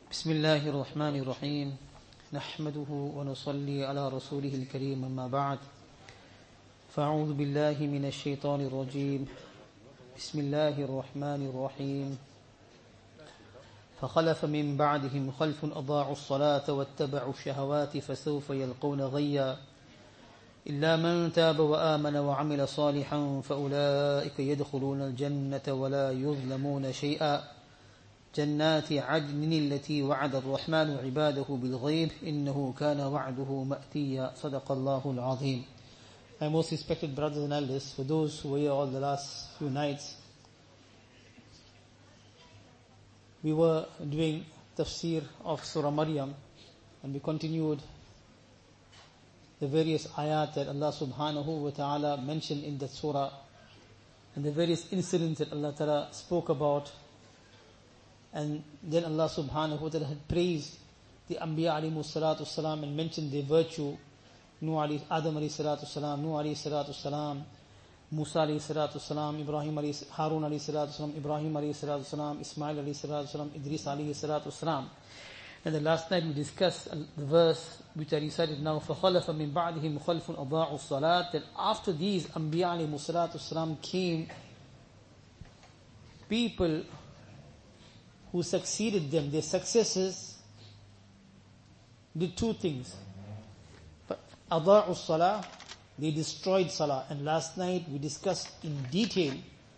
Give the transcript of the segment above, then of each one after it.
بسم الله الرحمن الرحيم نحمده ونصلي على رسوله الكريم أما بعد فأعوذ بالله من الشيطان الرجيم بسم الله الرحمن الرحيم فخلف من بعدهم خلف أضاعوا الصلاة واتبعوا الشهوات فسوف يلقون غيا إلا من تاب وآمن وعمل صالحا فأولئك يدخلون الجنة ولا يظلمون شيئا جنات عدن التي وعد الرحمن عباده بالغيب إنه كان وعده مأتيا صدق الله العظيم. My most respected brothers and elders, for those who were here all the last few nights, we were doing tafsir of Surah Maryam, and we continued the various ayat that Allah subhanahu wa ta'ala mentioned in that surah, and the various incidents that Allah ta'ala spoke about. And then Allah subhanahu wa ta'ala had praised the Anbiya alayhi salatu salam and mentioned their virtue. Adam alayhi salatu salam, Nuh alayhi salatu salam, Musa alayhi salatu salam, Harun alayhi salatu salam, Ibrahim alayhi salatu salam, Ismail alayhi salatu salam, Idris alayhi salatu salam. And the last night we discussed the verse which I recited now, فَخَلَفَ مِن بَعْدِهِمْ خَلْفٌ أَضَاعُوا الصَّلَاةَ, that after these Anbiya alayhi salatu salam came people who succeeded them, their successors, did two things. أَضَاعُوا الصَّلَاةَ, they destroyed salah. And last night we discussed in detail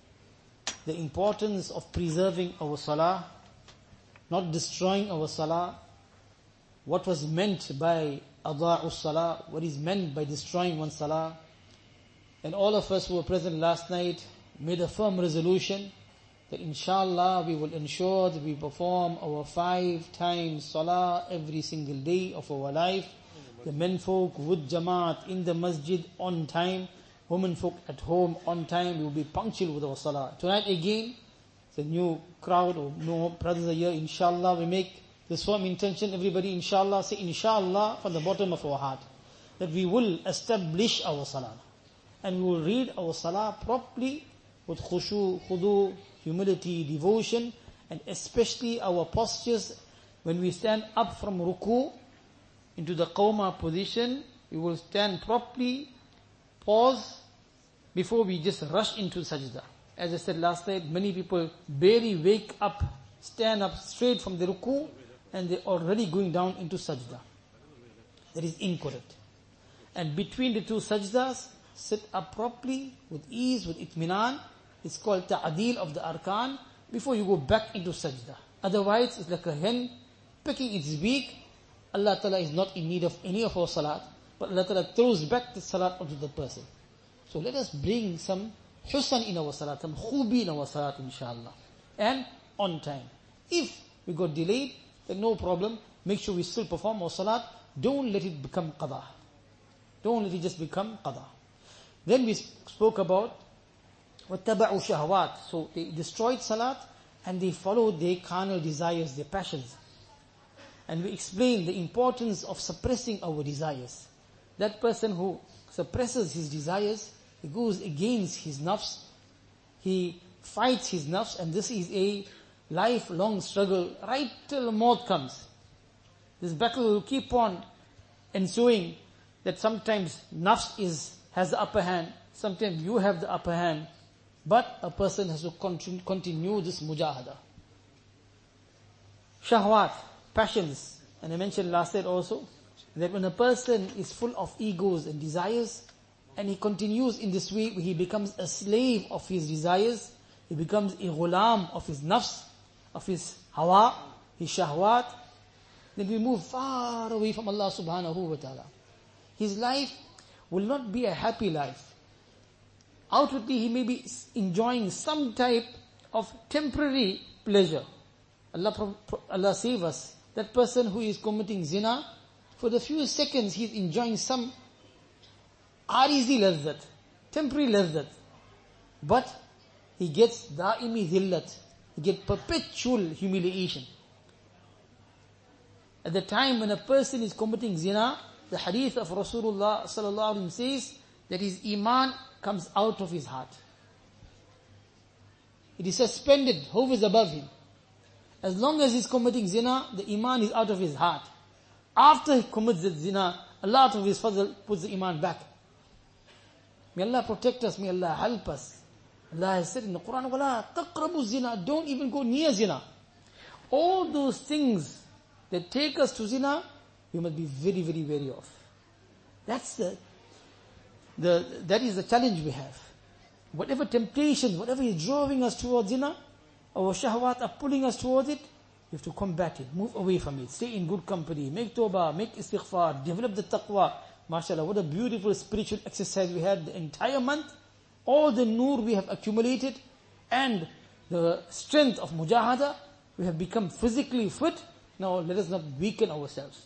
the importance of preserving our salah, not destroying our salah, what was meant by أَضَاعُوا الصَّلَاةَ, what is meant by destroying one's salah. And all of us who were present last night made a firm resolution that inshallah we will ensure that we perform our 5 times salah every single day of our life. The men folk with jamaat in the masjid on time, women folk at home on time. We will be punctual with our salah. Tonight again, it's a new crowd or no brothers are here. Inshallah we make this firm intention. Everybody inshallah say inshallah from the bottom of our heart that we will establish our salah and we will read our salah properly with khushu, khudu, humility, devotion, and especially our postures when we stand up from ruku into the qawma position. We will stand properly, pause before we just rush into sajda. As I said last night, many people barely wake up, stand up straight from the ruku, and they're already going down into sajda. That is incorrect. And between the two sajdas, sit up properly with ease, with itminan. It's called ta'adil of the arkan before you go back into sajda. Otherwise, it's like a hen picking its beak. Allah Ta'ala is not in need of any of our salat, but Allah Ta'ala throws back the salat onto the person. So let us bring some husn in our salat, some khubi in our salat inshallah. And on time. If we got delayed, then no problem. Make sure we still perform our salat. Don't let it become qada. Don't let it just become qada. Then we spoke about وَاتَّبَعُوا شَهَوَاتِ. So they destroyed salat and they followed their carnal desires, their passions. And we explained the importance of suppressing our desires. That person who suppresses his desires, he goes against his nafs, he fights his nafs, and this is a lifelong struggle right till the maut comes. This battle will keep on ensuing, that sometimes nafs has the upper hand, sometimes you have the upper hand. But a person has to continue this mujahada. Shahwat, passions. And I mentioned last night also, that when a person is full of egos and desires, and he continues in this way, he becomes a slave of his desires, he becomes a ghulam of his nafs, of his hawa, his shahwat, then we move far away from Allah subhanahu wa ta'ala. His life will not be a happy life. Outwardly, he may be enjoying some type of temporary pleasure. Allah save us. That person who is committing zina, for the few seconds he is enjoying some arizi lazzat, temporary lazzat. But he gets da'imi dhillat. He gets perpetual humiliation. At the time when a person is committing zina, the hadith of Rasulullah sallallahu alaihi wasallam says that his iman comes out of his heart. It is suspended, hovers above him. As long as he's committing zina, the iman is out of his heart. After he commits the zina, Allah out of his fazl puts the iman back. May Allah protect us, may Allah help us. Allah has said in the Quran, وَلَا تَقْرَبُوا zina, don't even go near zina. All those things that take us to zina, we must be very, very wary of. That is the challenge we have. Whatever temptation, whatever is drawing us towards zina, our shahwat are pulling us towards it, we have to combat it, move away from it, stay in good company, make tawbah, make istighfar, develop the taqwa. MashaAllah, what a beautiful spiritual exercise we had the entire month. All the nur we have accumulated and the strength of mujahada, we have become physically fit. Now let us not weaken ourselves.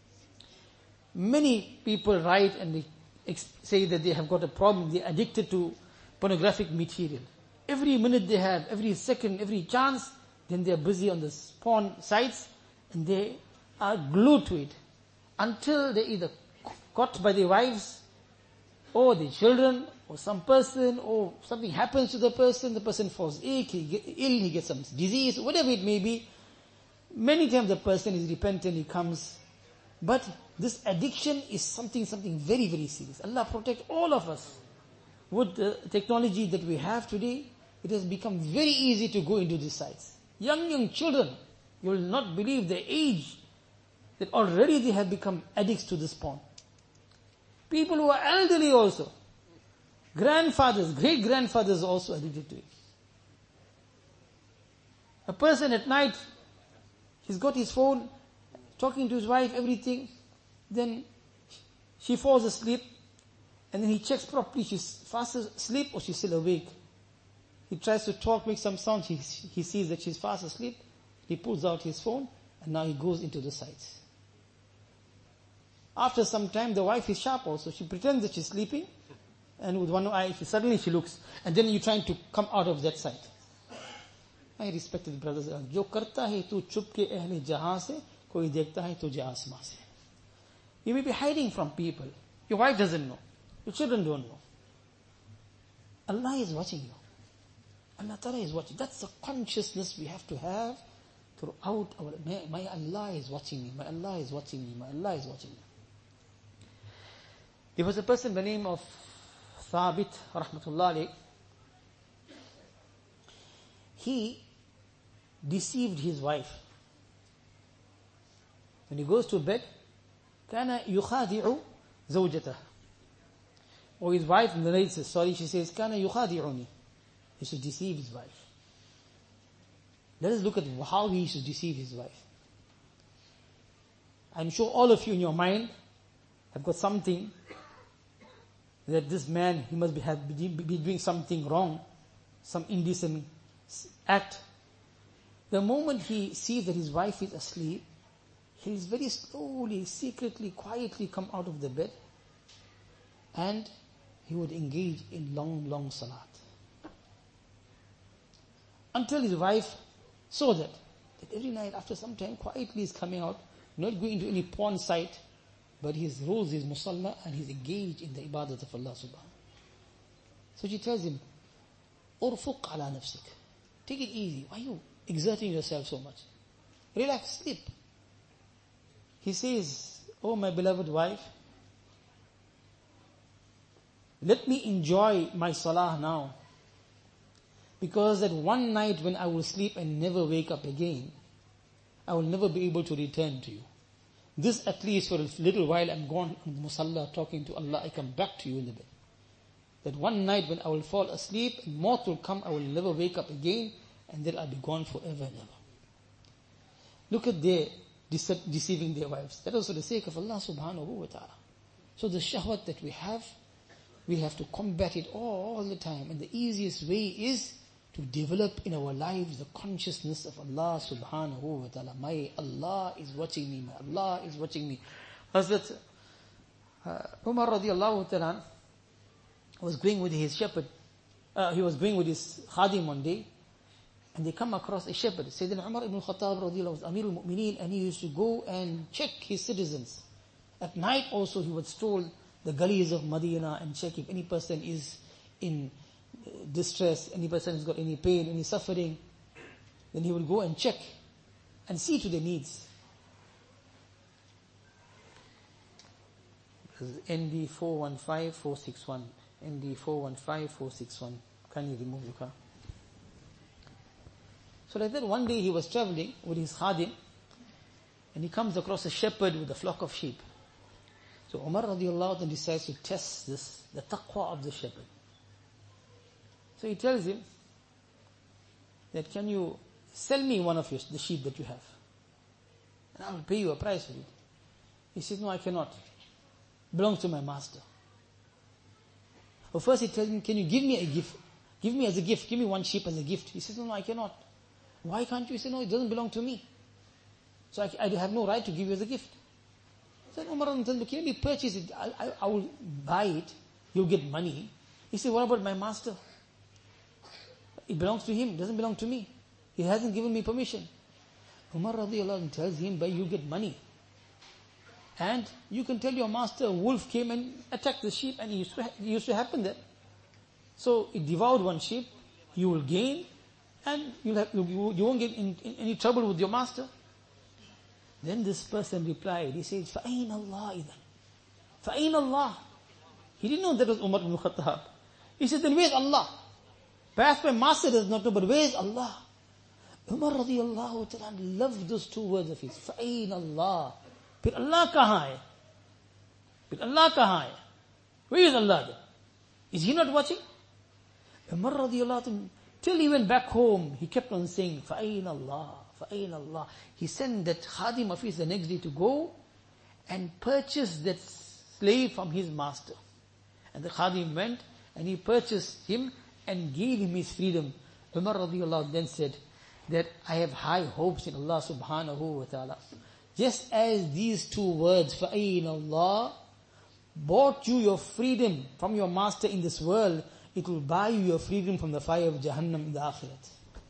Many people write and they say that they have got a problem, they are addicted to pornographic material. Every minute they have, every second, every chance, then they are busy on the porn sites and they are glued to it until they either caught by their wives or their children or some person, or something happens to the person falls ill, he gets some disease, whatever it may be. Many times the person is repentant, he comes. But this addiction is something very, very serious. Allah protect all of us. With the technology that we have today, it has become very easy to go into these sites. Young children, you will not believe the age that already they have become addicts to this porn. People who are elderly also. Grandfathers, great-grandfathers are also addicted to it. A person at night, he's got his phone, talking to his wife, everything. Then she falls asleep, and then he checks properly, she's fast asleep or she's still awake. He tries to talk, make some sound, he sees that she's fast asleep. He pulls out his phone, and now he goes into the sites. After some time, the wife is sharp also. She pretends that she's sleeping, and with one eye, suddenly she looks, and then you're trying to come out of that site. My respected brothers, जो करता है तू चुप के अहले जहां से, कोई देखता है तुझे आसमां से. You may be hiding from people. Your wife doesn't know. Your children don't know. Allah is watching you. Allah Ta'ala is watching. That's the consciousness we have to have throughout our... My Allah is watching me. My Allah is watching me. My Allah is watching me. There was a person by the name of Thabit, rahmatullah alayh. He deceived his wife. When he goes to bed, كان يخادع زوجته. Or his wife narrates the story, she says, كان يخادعني. He should deceive his wife. Let us look at how he should deceive his wife. I'm sure all of you in your mind have got something that this man, he must be doing something wrong, some indecent act. The moment he sees that his wife is asleep, he will very slowly, secretly, quietly come out of the bed, and he would engage in long salat. Until his wife saw that every night after some time quietly is coming out, not going to any porn site, but he rules his musalla and he's engaged in the ibadat of Allah subhanahu. So she tells him, Urfuq ala nafsik. Take it easy. Why are you exerting yourself so much? Relax, sleep. He says, oh my beloved wife, let me enjoy my salah now. Because that one night when I will sleep and never wake up again, I will never be able to return to you. This at least for a little while I'm gone on the musalla talking to Allah, I come back to you in the bed. That one night when I will fall asleep and moth will come, I will never wake up again, and then I'll be gone forever and ever. Look at their deceiving their wives. That was for the sake of Allah subhanahu wa ta'ala. So the shahwat that we have to combat it all the time. And the easiest way is to develop in our lives the consciousness of Allah subhanahu wa ta'ala. My Allah is watching me. My Allah is watching me. Hazrat Umar radiallahu ta'ala was going with his shepherd. He was going with his khadim one day, and they come across a shepherd. Sayyidina Umar ibn Khattab radiallahu was Amir al-Mu'mineen, and he used to go and check his citizens. At night also he would stroll the gullies of Medina and check if any person is in distress, any person has got any pain, any suffering. Then he would go and check. and see to their needs. ND 415461. ND 415461. Can you remove your car? So like that, one day he was traveling with his khadim, and he comes across a shepherd with a flock of sheep. So Umar radiallahu anhu decides to test the taqwa of the shepherd. So he tells him that, can you sell me one of the sheep that you have? And I will pay you a price for it. He says, no, I cannot. It belongs to my master. Well, first he tells him, can you give me a gift? Give me as a gift. Give me one sheep as a gift. He says, no, I cannot. Why can't you? He said, no, it doesn't belong to me. So I have no right to give you as a gift. Said Umar, can you purchase it? I will buy it. You'll get money. He said, what about my master? It belongs to him. It doesn't belong to me. He hasn't given me permission. Umar radiallahu anh tells him, but you get money. And you can tell your master, a wolf came and attacked the sheep, and it used to happen that. So it devoured one sheep, you will gain, and you won't get in any trouble with your master. Then this person replied, he said, فَأَيْنَ اللَّهِ إِذًا فَأَيْنَ اللَّهِ. He didn't know that was Umar ibn Khattab. He said, then where's Allah? Perhaps my master does not know, but where's Allah? Umar radiallahu ta'ala loved those two words of his. فَأَيْنَ اللَّهِ. But Allah kahan hai? But Allah kahan hai? Where is Allah then? Is he not watching? Umar radiallahu ta'ala, till he went back home, he kept on saying, فَأَيْنَ اللَّهِ. فَأَيْنَ اللَّهِ. He sent that khadim of his the next day to go and purchase that slave from his master. And the khadim went and he purchased him and gave him his freedom. Umar radiallahu then said that I have high hopes in Allah subhanahu wa ta'ala. Just as these two words, فَأَيْنَ اللَّهِ, bought you your freedom from your master in this world, it will buy you your freedom from the fire of Jahannam in the Akhirat.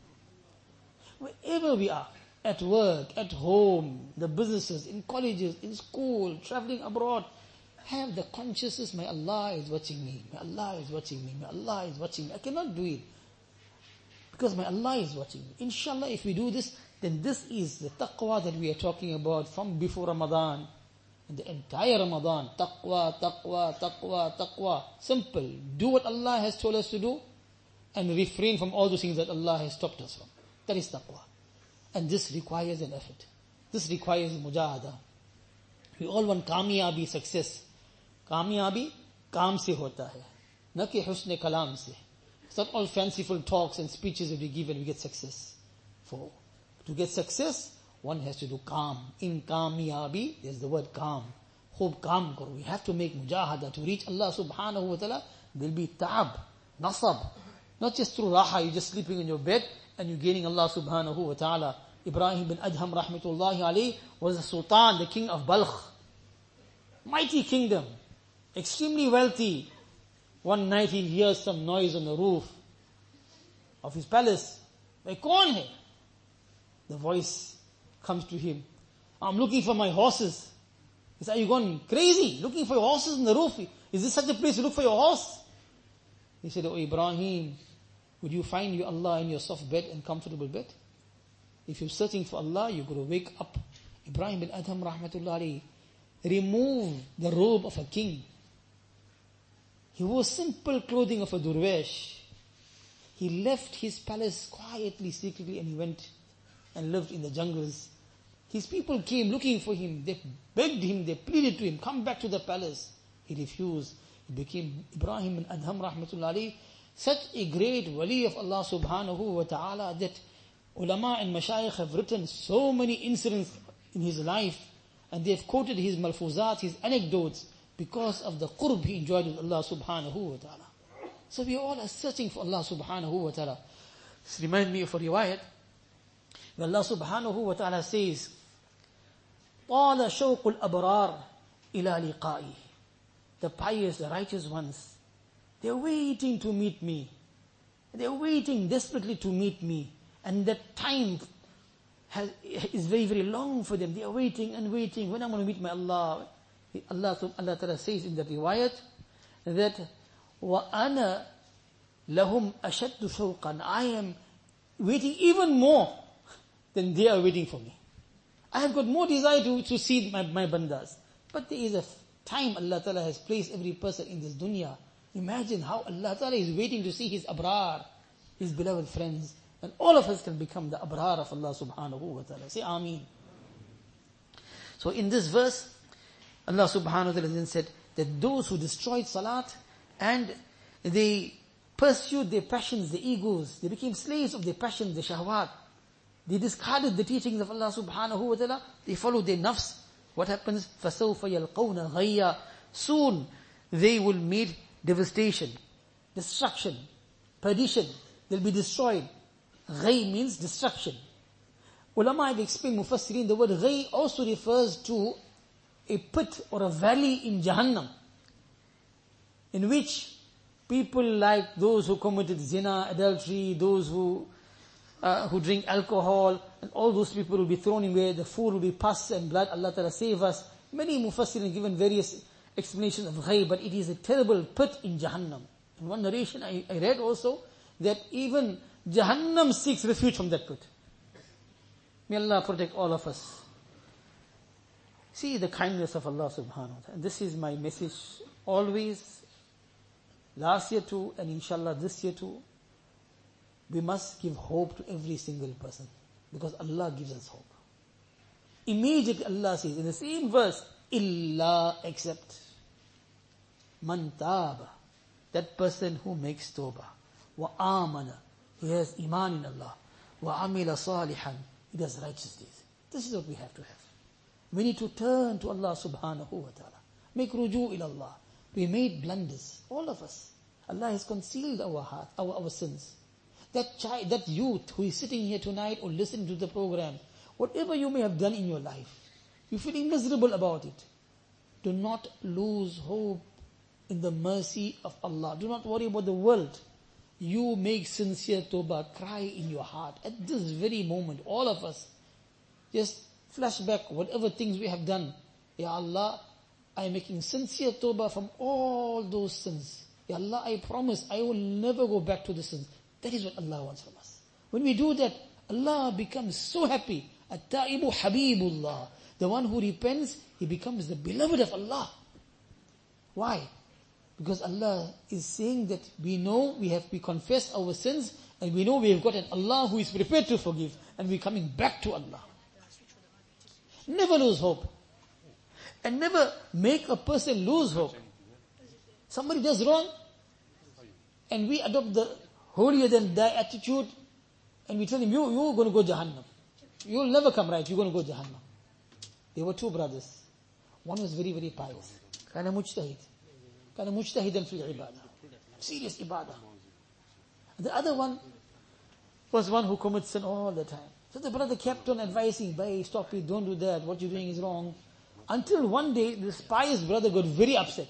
Wherever we are, at work, at home, the businesses, in colleges, in school, traveling abroad, have the consciousness, my Allah is watching me, my Allah is watching me, my Allah is watching me. I cannot do it because my Allah is watching me. Inshallah, if we do this, then this is the taqwa that we are talking about from before Ramadan. And the entire Ramadan, taqwa, taqwa, taqwa, taqwa. Simple. Do what Allah has told us to do and refrain from all those things that Allah has stopped us from. That is taqwa. And this requires an effort. This requires mujahada. We all want kamyabi, success. Kamyabi, kaam se hota hai. Na ki husn kalam se. It's not all fanciful talks and speeches that we give and we get success. To get success, one has to do kaam. In kamyabi, there's the word kaam. Khub kaam karo. We have to make mujahada to reach Allah subhanahu wa ta'ala. There'll be ta'ab, nasab. Not just through raha, you're just sleeping in your bed and you're gaining Allah subhanahu wa ta'ala. Ibrahim bin Adham rahmatullahi alayhi was the sultan, the king of Balkh. Mighty kingdom. Extremely wealthy. One night he hears some noise on the roof of his palace. Bhai, kaun hai? The voice comes to him. I'm looking for my horses. He said, are you gone crazy? Looking for your horses on the roof? Is this such a place to look for your horse? He said, oh Ibrahim, would you find your Allah in your soft bed and comfortable bed? If you're searching for Allah, you're going to wake up. Ibrahim bin Adham rahmatullahi remove the robe of a king. He wore simple clothing of a durwesh. He left his palace quietly, secretly, and he went and lived in the jungles. His people came looking for him. They begged him, they pleaded to him, come back to the palace. He refused. He became Ibrahim bin Adham rahmatullahi, such a great wali of Allah subhanahu wa ta'ala that ulama and mashayikh have written so many incidents in his life, and they've quoted his malfuzat, his anecdotes, because of the qurb he enjoyed with Allah subhanahu wa ta'ala. So we all are searching for Allah subhanahu wa ta'ala. This reminds me of a riwayat where Allah subhanahu wa ta'ala says, طَالَ شَوْقُ الْأَبْرَارِ إِلَى لِقَائِهِ. The pious, the righteous ones, they're waiting to meet me. They're waiting desperately to meet me. And that time is very, very long for them. They are waiting and waiting. When I'm going to meet my Allah? Allah Ta'ala says in that riwayat that وَأَنَا لَهُمْ أَشَدُّ شَوْقًا. I am waiting even more than they are waiting for me. I have got more desire to see my bandas. But there is a time Allah Ta'ala has placed every person in this dunya. Imagine how Allah Ta'ala is waiting to see His abrar, His beloved friends. And all of us can become the abrar of Allah subhanahu wa ta'ala. Say Ameen. So in this verse, Allah subhanahu wa ta'ala then said that those who destroyed salat and they pursued their passions, their egos, they became slaves of their passions, their shahwat. They discarded the teachings of Allah subhanahu wa ta'ala. They followed their nafs. What happens? فَسَوْفَ يَلْقَوْنَ غَيَّا. Soon they will meet devastation, destruction, perdition. They'll be destroyed. Ghay means destruction. Ulama have explained, Mufassirin, the word ghay also refers to a pit or a valley in Jahannam, in which people like those who committed zina, adultery, those who drink alcohol, and all those people will be thrown in where the food will be pus and blood. Allah Ta'ala save us. Many Mufassirin have given various explanations of ghay, but it is a terrible pit in Jahannam. In one narration I read also that even Jahannam seeks refuge from that pit. May Allah protect all of us. See the kindness of Allah subhanahu wa ta'ala. And this is my message always, last year too, and inshallah this year too. We must give hope to every single person, because Allah gives us hope. Immediately Allah says in the same verse, illa, except man taba, that person who makes tawbah, wa amana, he has iman in Allah, wa amila salihan, he does righteous deeds. This is what we have to have. We need to turn to Allah subhanahu wa ta'ala. Make ruju ila Allah. We made blunders, all of us. Allah has concealed our heart, our sins. That child, that youth who is sitting here tonight or listening to the program, whatever you may have done in your life, you're feeling miserable about it. Do not lose hope in the mercy of Allah. Do not worry about the world. You make sincere tawbah, cry in your heart. At this very moment, all of us, just flash back whatever things we have done. Ya Allah, I am making sincere tawbah from all those sins. Ya Allah, I promise I will never go back to the sins. That is what Allah wants from us. When we do that, Allah becomes so happy. At-ta'ibu habibullah. The one who repents, he becomes the beloved of Allah. Why? Because Allah is saying that we know we confess our sins, and we know we have got an Allah who is prepared to forgive, and we're coming back to Allah. Never lose hope. And never make a person lose hope. Somebody does wrong, and we adopt the holier than thou attitude, and we tell him, you're going to go Jahannam. You'll never come right, you're going to go Jahannam. There were two brothers. One was very, very pious. Kana mujtahidan fil ibadah. Serious ibadah. And the other one was one who commits sin all the time. So the brother kept on advising, "Bhai, stop it, don't do that, what you're doing is wrong." Until one day, this pious brother got very upset.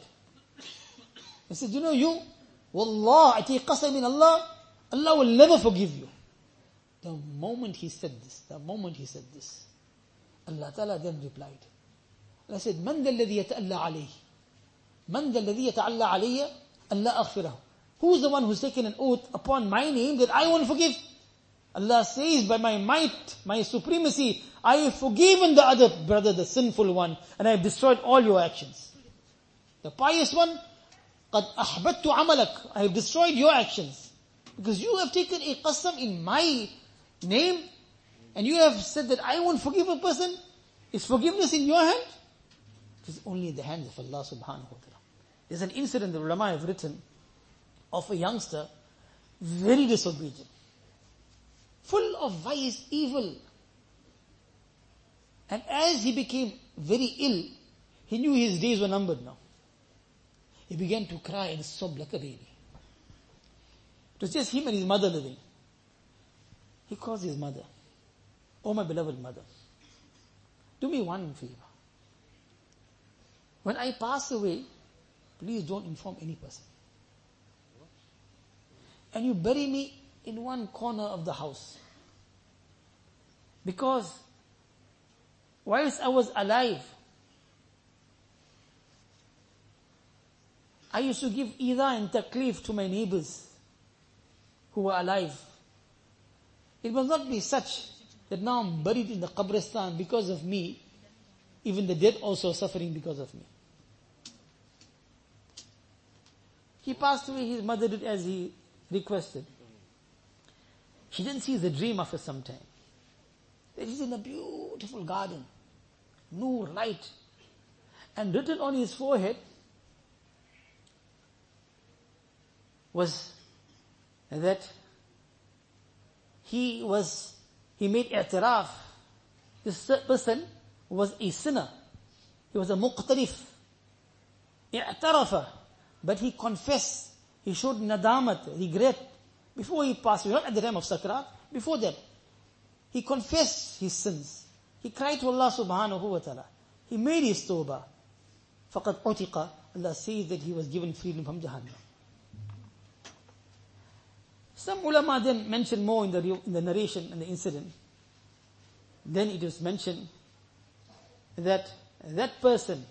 He said, you, Wallah, I take qasam in Allah, Allah will never forgive you. The moment he said this, Allah Ta'ala then replied. Allah said, Man dha alladhi yata'alla alayhi? Man dha alladhi yata'alla alayya? Allah aghfirahu. Who's the one who's taken an oath upon my name that I won't forgive? Allah says, by my might, my supremacy, I have forgiven the other brother, the sinful one, and I have destroyed all your actions. The pious one, قَدْ أَحْبَتْتُ عَمَلَكَ, I have destroyed your actions. Because you have taken a qasam in my name, and you have said that I won't forgive a person. Is forgiveness in your hand? It is only in the hands of Allah subhanahu wa ta'ala. There's an incident the ulama have written of a youngster, very disobedient, full of vice, evil. And as he became very ill, he knew his days were numbered now. He began to cry and sob like a baby. It was just him and his mother living. He calls his mother, "Oh my beloved mother, do me one favor. When I pass away, please don't inform any person. And you bury me in one corner of the house. Because whilst I was alive, I used to give idha and taklif to my neighbors who were alive. It must not be such that now I'm buried in the Qabristan because of me. Even the dead also are suffering because of me. He passed away, his mother did as he requested. She didn't see the dream after some time. That he's in a beautiful garden. Noor, light. And written on his forehead was that he made i'tiraf. This person was a sinner. He was a muqtarif. I'tarafa. But he confessed. He showed nadamat, regret. Before he passed away, not at the time of sakrat, before that. He confessed his sins. He cried to Allah subhanahu wa ta'ala. He made his tawbah. فَقَدْ عُتِقَ. Allah says that he was given freedom from Jahannam. Some ulama then mention more in the narration and the incident. Then it is mentioned that person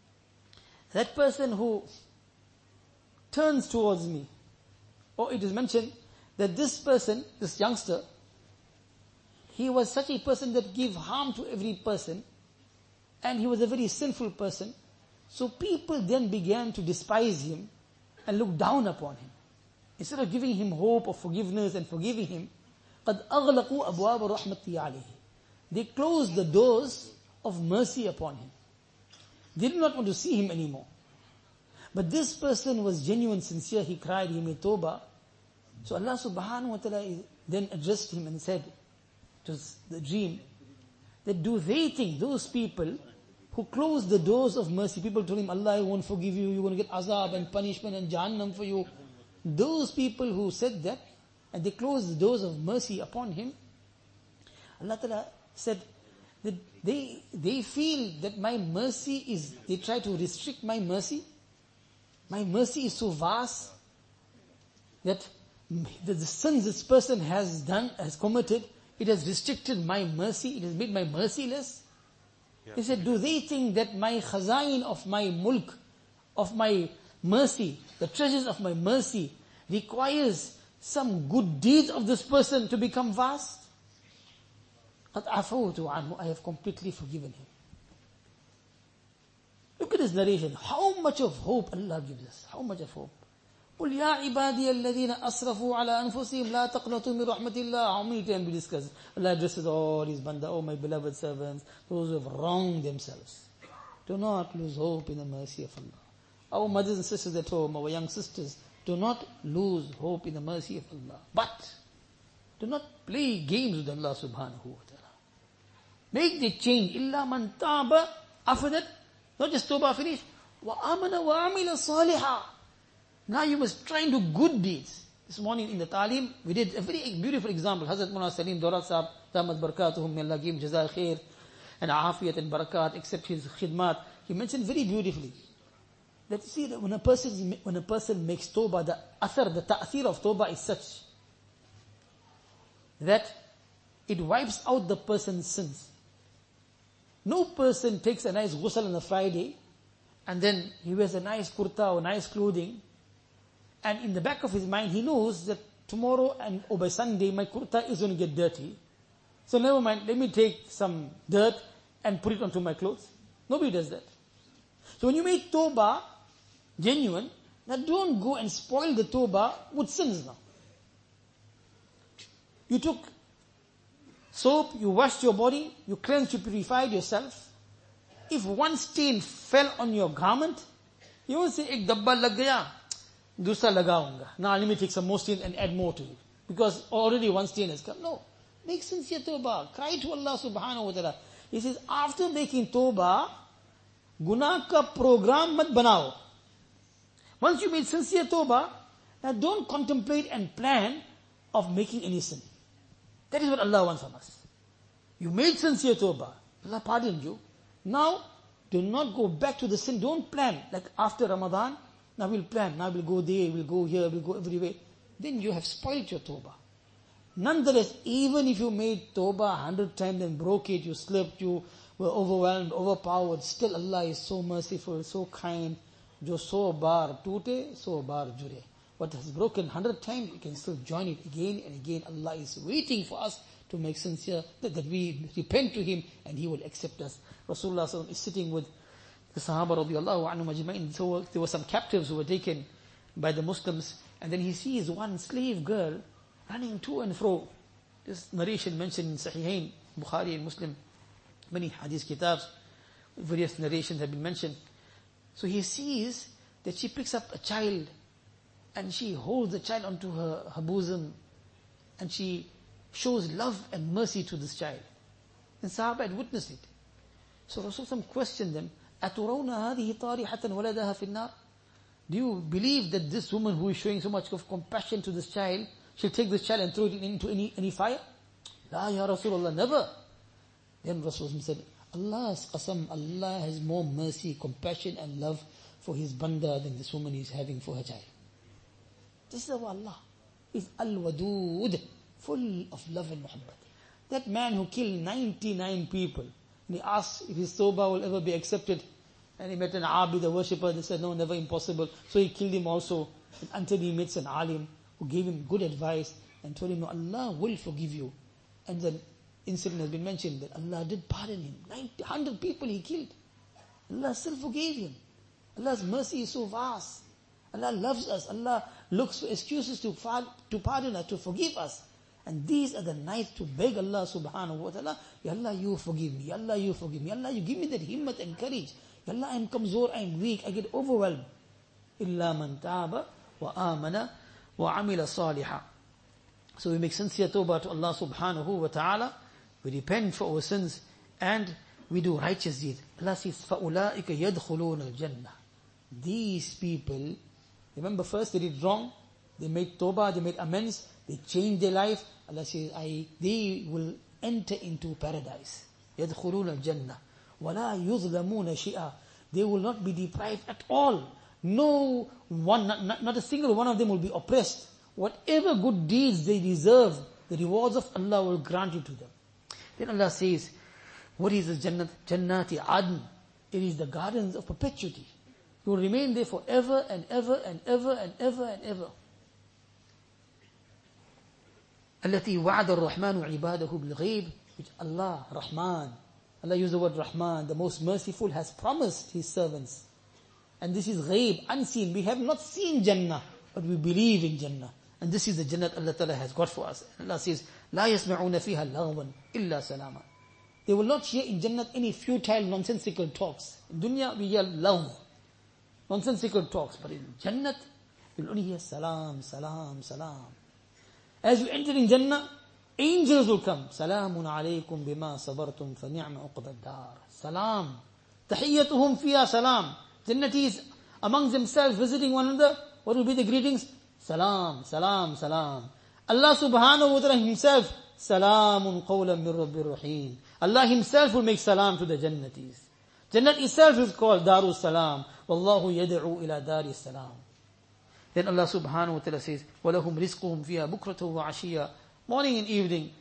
who turns towards me, or it is mentioned that this person, this youngster, he was such a person that gave harm to every person, and he was a very sinful person. So people then began to despise him and look down upon him. Instead of giving him hope of forgiveness and forgiving him, قَدْ أَغْلَقُوا أَبْوَابَ رَحْمَتِي عَلَيْهِ. They closed the doors of mercy upon him. They did not want to see him anymore. But this person was genuine, sincere. He cried, he made tawbah. So Allah subhanahu wa ta'ala then addressed him and said, it was the dream, that do they think, those people who closed the doors of mercy, people told him, Allah won't forgive you, you're going to get azab and punishment and jahannam for you. Those people who said that, and they closed the doors of mercy upon him, Allah ta'ala said that they feel that my mercy is, they try to restrict my mercy. My mercy is so vast that the sins this person has committed, it has restricted my mercy, it has made my merciless. Yeah. He said, do they think that my khazain of my mulk, of my mercy, the treasures of my mercy, requires some good deeds of this person to become vast? قَدْ عَفَوْتُ عَنْهُ. I have completely forgiven him. Look at this narration. How much of hope Allah gives us. How much of hope. قُلْ يَا عِبَادِيَ الَّذِينَ أَسْرَفُوا عَلَىٰ أَنفُسِهِمْ لَا تَقْنَطُوا مِنْ رَحْمَةِ اللَّهِ. How many times we discuss? Allah addresses all His banda, oh my beloved servants, those who have wronged themselves. Do not lose hope in the mercy of Allah. Our mothers and sisters at home, our young sisters, do not lose hope in the mercy of Allah. But, do not play games with Allah subhanahu wa ta'ala. Make the change. إِلَّا مَنْ تَابَ. After that, not just tawbah finished. وَآمَنَ وَعَمِلَ صَالِحًا. Now you must try and do good deeds. This morning in the Talim, we did a very beautiful example. Hazrat Mullah Salim Dorat Sahab, Damat Barakatuhum, may Allah give him Jazaa Khair, and Afiyat and Barakat, accept his khidmat. He mentioned very beautifully that you see that when a person makes tawbah, the ta'athir of tawbah is such that it wipes out the person's sins. No person takes a nice ghusl on a Friday and then he wears a nice kurta or nice clothing, and in the back of his mind he knows that tomorrow or by Sunday my kurta is going to get dirty. So never mind, let me take some dirt and put it onto my clothes. Nobody does that. So when you make tawbah genuine, now don't go and spoil the tawbah with sins now. You took soap, you washed your body, you cleansed, you purified yourself. If one stain fell on your garment, you won't say, ek dabba lag gaya, dusra lagaunga. Now let me take some more stain and add more to it. Because already one stain has come. No. Make sincere tawbah. Cry to Allah subhanahu wa ta'ala. He says, after making tawbah, guna ka program mat banao. Once you made sincere tawbah, now don't contemplate and plan of making any sin. That is what Allah wants from us. You made sincere tawbah. Allah pardoned you. Now, do not go back to the sin. Don't plan. Like after Ramadan, now we'll plan. Now we'll go there, we'll go here, we'll go everywhere. Then you have spoiled your tawbah. Nonetheless, even if you made tawbah 100 times and broke it, you slipped, you were overwhelmed, overpowered, still Allah is so merciful, so kind. Jo so bar toote, so bar jure. What has broken 100 times, you can still join it again and again. Allah is waiting for us to make sincere, that we repent to Him and He will accept us. Rasulullah sallallahu alaihi wasallam is sitting with the Sahaba radiallahu anhum ajma'in. So there were some captives who were taken by the Muslims, and then he sees one slave girl running to and fro. This narration mentioned in Sahihain, Bukhari and Muslim, many hadith kitabs, various narrations have been mentioned. So he sees that she picks up a child and she holds the child onto her bosom and she shows love and mercy to this child. And Sahaba had witnessed it. So Rasulullah questioned them, أَتُرَوْنَ هَذِهِ طَارِحَةً وَلَدَهَا فِي النَّارِ? Do you believe that this woman who is showing so much of compassion to this child, she'll take this child and throw it into any fire? La ya Rasulullah, never. Then Rasulullah said, Allah's qasam, Allah has more mercy, compassion and love for His banda than this woman is having for her child. This is our Allah. Is Al-Wadud, full of love and muhabbat. That man who killed 99 people, and he asked if his tawbah will ever be accepted, and he met an abid, a worshipper, they said, no, never, impossible. So he killed him also, until he meets an alim, who gave him good advice, and told him, no, Allah will forgive you. And the incident has been mentioned, that Allah did pardon him. 100 people he killed. Allah still forgave him. Allah's mercy is so vast. Allah loves us. Allah looks for excuses to pardon us, to forgive us. And these are the nights to beg Allah subhanahu wa ta'ala, Ya Allah, you forgive me. Ya Allah, you forgive me. Ya Allah, you give me that himmat and courage. Ya Allah, I am kamzor, I am weak, I get overwhelmed. Illa man taaba wa amana wa amila saliha. So we make sincere tawbah to Allah subhanahu wa ta'ala. We repent for our sins and we do righteous deeds. Allah says, فَأُولَٰئِكَ يَدْخُلُونَ الْجَنَّةِ. These people, remember first they did wrong, they made tawbah, they made amends, they changed their life. Allah says, they will enter into paradise. يَدْخُلُونَ الْجَنَّةِ وَلَا يُظْلَمُونَ شِيئًا. They will not be deprived at all. No one, not a single one of them will be oppressed. Whatever good deeds they deserve, the rewards of Allah will grant it to them. Then Allah says, what is the Jannat? Jannati Adn. It is the gardens of perpetuity. You will remain there forever and ever and ever and ever and ever. التي وعد الرحمن عباده بالغيب, which Allah, Rahman, Allah used the word Rahman, the most merciful, has promised His servants. And this is ghaib, unseen. We have not seen Jannah, but we believe in Jannah. And this is the Jannat Allah Ta'ala has got for us. Allah says, لا يسمعون فيها لغوا إلا سلاما. They will not hear in Jannat any futile, nonsensical talks. In dunya, we hear love, nonsensical talks. But in Jannat, we'll only hear salam, salam, salam. As you enter in Jannah, angels will come. Salamun alaykum bima sabartum fa ni'ma uqda dar. Salam. Tahiyyatuhum fiya salam. Jannatis amongst themselves visiting one another. What will be the greetings? Salam, salam, salam. Allah subhanahu wa ta'ala Himself, Salamun qawlan min Rabbir Rahim. Allah Himself will make salam to the Jannatis. Jannat itself is called Darus Salam. Wallahu yad'u ila Daris Salam. Then Allah subhanahu wa ta'ala says, وَلَهُمْ رِزْقُهُمْ فِيهَا بُكْرَةً وَعَشِيًّا. Morning and evening,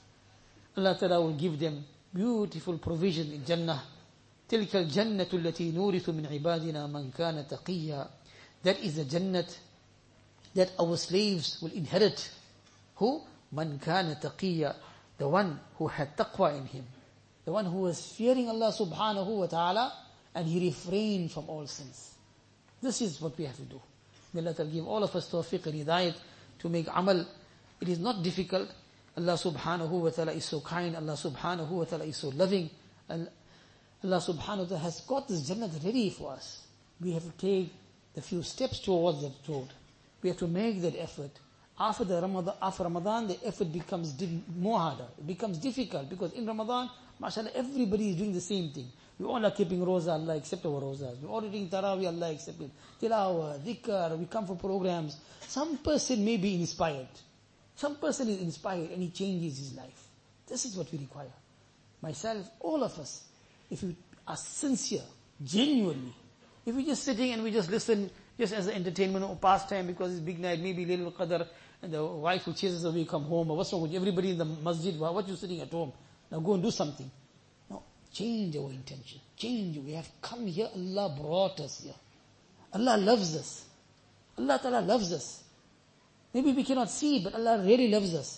Allah ta'ala will give them beautiful provision in Jannah. تِلْكَ الْجَنَّةُ الَّتِي نُورِثُ مِنْ عِبَادِنَا مَنْ كَانَ تَقِيًّا. That is the Jannat that our slaves will inherit. Who? مَنْ كَانَ تَقِيًّا. The one who had taqwa in him. The one who was fearing Allah subhanahu wa ta'ala and he refrained from all sins. This is what we have to do. May Allah give all of us tawfiq and hidayat to make amal. It is not difficult. Allah subhanahu wa ta'ala is so kind. Allah subhanahu wa ta'ala is so loving. Allah subhanahu wa ta'ala has got this Jannat ready for us. We have to take the few steps towards that road. We have to make that effort. After Ramadan, the effort becomes more harder. It becomes difficult because in Ramadan, mashallah, everybody is doing the same thing. We all are keeping roza, Allah accept our rozas. We all are doing tarawih, Allah accept it. Tilawah, dhikr, we come for programs. Some person may be inspired. Some person is inspired and he changes his life. This is what we require. Myself, all of us, if we are sincere, genuinely, if we're just sitting and we just listen, just as an entertainment or pastime because it's big night, maybe little qadr, and the wife will chase us away, come home, or what's wrong with you? Everybody in the masjid, what are you sitting at home? Now go and do something. No, change our intention. Change. We have come here, Allah brought us here. Allah loves us. Allah Ta'ala loves us. Maybe we cannot see, but Allah really loves us.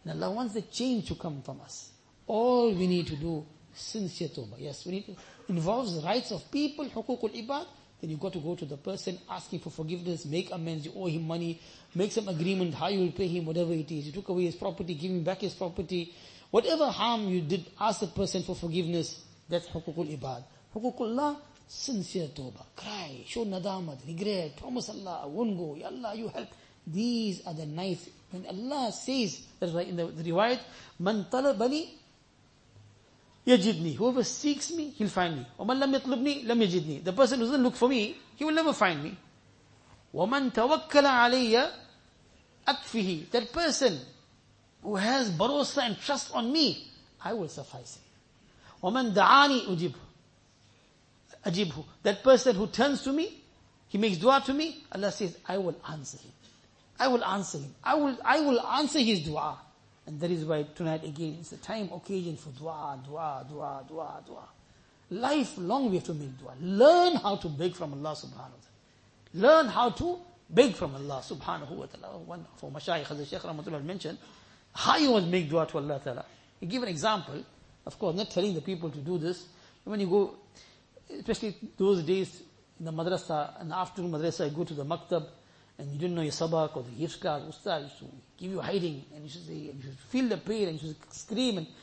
And Allah wants the change to come from us. All we need to do, sincere tawbah. Yes, we need to, involves the rights of people, hukukul ibad. Then you got to go to the person, asking for forgiveness, make amends, you owe him money, make some agreement, how you will pay him, whatever it is. You took away his property, give him back his property. Whatever harm you did, ask the person for forgiveness. That's hukukul ibad. Hukukullah, sincere tawbah. Cry, show nadamat, regret, promise Allah, I won't go, Ya Allah, you help. These are the nice, when Allah says, that's right in the riwayat, man talabani, yajidni. Whoever seeks me, he'll find me. وَمَنْ لَمْ يَطْلُبْنِي لَمْ يَجِدْنِي. The person who doesn't look for me, he will never find me. وَمَنْ تَوَكَّلَ عَلَيَّ أَكْفِهِ. That person who has bharosa and trust on me, I will suffice him. وَمَنْ دَعَانِي أَجِبْهُ. That person who turns to me, he makes dua to me, Allah says, I will answer him. I will answer him. I will answer his dua. And that is why tonight again, it's a time, occasion for dua, dua, dua, dua, dua. Lifelong we have to make dua. Learn how to beg from Allah subhanahu wa ta'ala. Learn how to beg from Allah subhanahu wa ta'ala. One for Mashayikh, as the Shaykh Rahmatullah mentioned, how you must make dua to Allah ta'ala. He give an example, of course, not telling the people to do this. When you go, especially those days in the madrasa, in the afternoon madrasa, you go to the maktab, and you didn't know your sabak or the hifz class, ustad used to give you hiding, and you should say, and you should feel the pain, and you should scream, and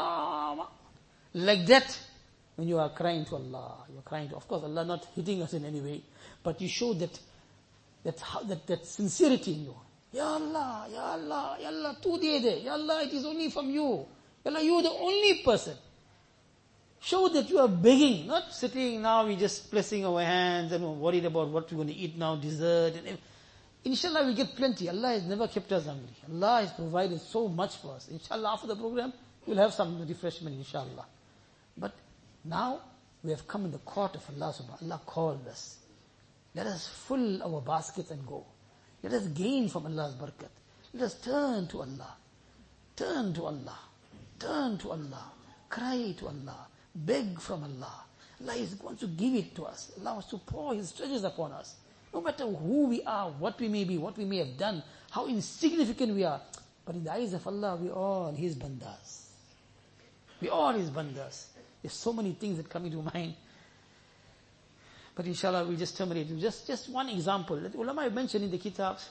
like that, when you are crying to Allah, you are crying to, of course, Allah not hitting us in any way, but you show that sincerity in you. Ya Allah, Ya Allah, Ya Allah, tu de de, Ya Allah, it is only from you. Ya Allah, you are the only person. Show that you are begging, not sitting now, we're just pressing our hands and worried about what we're going to eat now, dessert, and inshallah we'll get plenty. Allah has never kept us hungry. Allah has provided so much for us. Inshallah after the program, we'll have some refreshment, inshallah. But now, we have come in the court of Allah subhanahu wa ta'ala. Allah called us. Let us fill our baskets and go. Let us gain from Allah's barakat. Let us turn to Allah. Turn to Allah. Turn to Allah. Cry to Allah. Beg from Allah. Allah is going to give it to us. Allah wants to pour His treasures upon us. No matter who we are, what we may be, what we may have done, how insignificant we are. But in the eyes of Allah, we are all His bandas. We are all His bandas. There's so many things that come into mind. But inshallah, we'll just terminate. Just one example. That ulama mentioned in the kitabs,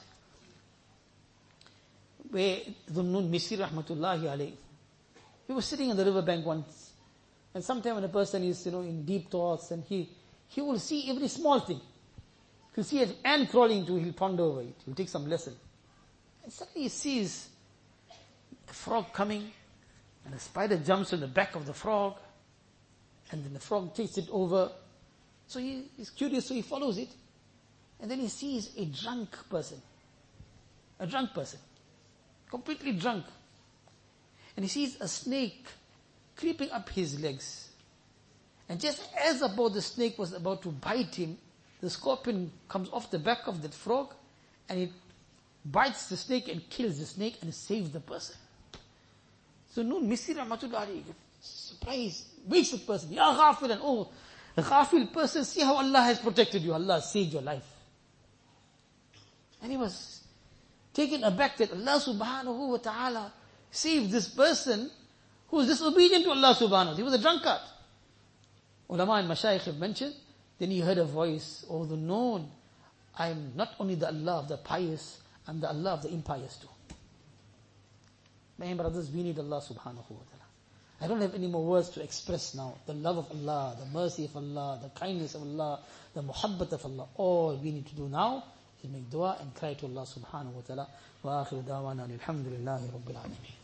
where Dhunnun Misri rahmatullahi alayhi, he was sitting on the riverbank once. And sometimes when a person is, in deep thoughts, and he will see every small thing. He'll see an ant crawling to, he'll ponder over it. He'll take some lesson. And suddenly he sees a frog coming, and a spider jumps on the back of the frog, and then the frog takes it over. So he's curious, so he follows it. And then he sees a drunk person. A drunk person. Completely drunk. And he sees a snake creeping up his legs. And just as about the snake was about to bite him, the scorpion comes off the back of that frog, and it bites the snake and kills the snake and saves the person. So Nun Misri rahmatullahi surprise, wakes the person. Ya ghafilan, oh, the ghafil person, see how Allah has protected you. Allah saved your life. And he was taken aback that Allah subhanahu wa ta'ala saved this person who was disobedient to Allah subhanahu wa ta'ala. He was a drunkard. Ulama and Mashayikh have mentioned, then he heard a voice, oh, the known, I am not only the Allah of the pious, I am the Allah of the impious too. My brothers, we need Allah subhanahu wa ta'ala. I don't have any more words to express now. The love of Allah, the mercy of Allah, the kindness of Allah, the muhabbat of Allah. All we need to do now is make dua and cry to Allah subhanahu wa ta'ala. Wa akhiru da'wana alhamdulillahi rabbil alameen.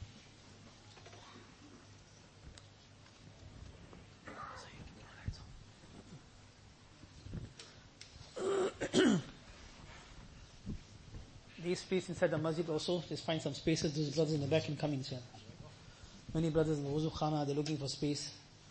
These space inside the masjid also, just find some spaces. Those brothers in the back can come inside. Many brothers in the wuzu khana, they're looking for space.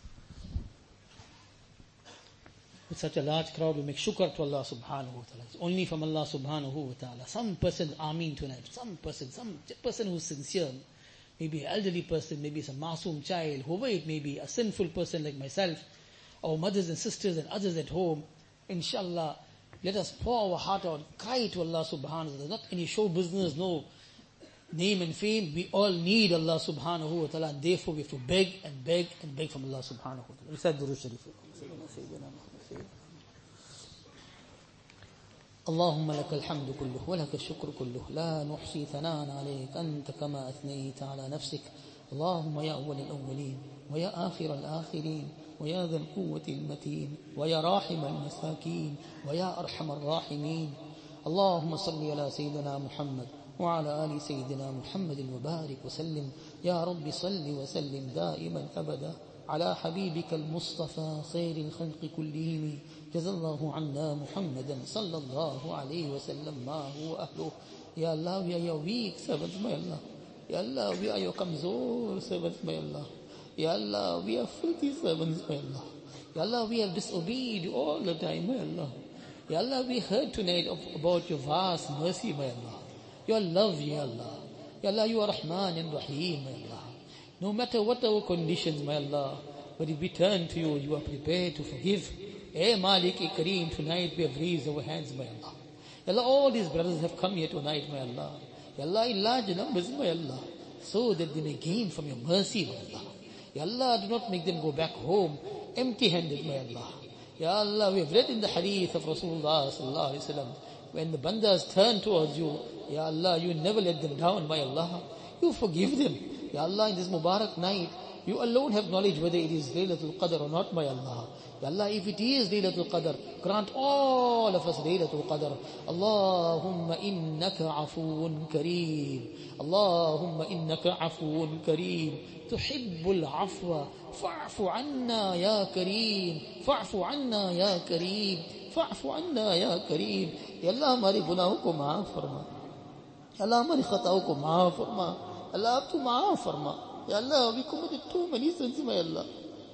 With such a large crowd, we make shukr to Allah subhanahu wa ta'ala. It's only from Allah subhanahu wa ta'ala. Some person, Ameen tonight. Some person who's sincere. Maybe an elderly person, maybe some masoom child, whoever it may be, a sinful person like myself, our mothers and sisters and others at home. Inshallah, let us pour our heart out, cry to Allah subhanahu wa ta'ala. Not any show business, no name and fame, we all need Allah subhanahu wa ta'ala, and therefore we have to beg and beg and beg from Allah subhanahu wa ta'ala. Recite Durood Sharif. اللهم لك الحمد كله ولك الشكر كله لا نحصي ثناء عليك أنت كما أثنيت على نفسك اللهم يا أول الأولين ويا آخر الآخرين ويا ذا القوة المتين ويا راحم المساكين ويا أرحم الراحمين اللهم صل على سيدنا محمد وعلى آل سيدنا محمد وبارك وسلم يا رب صل وسلم دائما أبدا على حبيبك المصطفى خير الخلق كلهم جزا الله عنا محمدا صلى الله عليه وسلم ما هو أهله. Ya Allah, we are your weak servants, my Allah. Ya Allah, we are your kamzoor servants, my Allah. Ya Allah, we are filthy servants, my Allah. Ya Allah, we have disobeyed you all the time, my Allah. Ya Allah, we heard tonight about your vast mercy, my Allah. Your love, Ya Allah. Ya Allah, you are Rahman and Rahim, my Allah. No matter what our conditions, my Allah, but if we turn to you, you are prepared to forgive. Eh Malik Kareem, tonight we have raised our hands, my Allah. Ya Allah, all these brothers have come here tonight, my Allah. Ya Allah, in large numbers, my Allah, so that they may gain from your mercy, my Allah. Ya Allah, do not make them go back home empty-handed, my Allah. Ya Allah, we have read in the hadith of Rasulullah sallallahu alaihi wasallam, when the bandas turn towards you, Ya Allah, you never let them down, my Allah. You forgive them. Ya Allah, in this Mubarak night, you alone have knowledge whether it is Laylatul Qadr or not, my Allah. Ya Allah, if it is Laylatul Qadr, grant all of us Laylatul Qadr. Allahumma innaka afoon kareem. Allahumma innaka afoon kareem. Tuhibbul afwa. Fa'fu anna ya kareem. Fa'fu anna ya kareem. Fa'fu anna ya kareem. Ya Allah, हमारे गुनाहों को माफ फरमा. Ya Allah, हमारी खताओं को माफ फरमा. Allah, अब तू माफ फरमा. Ya Allah, we committed too many sins, my Allah.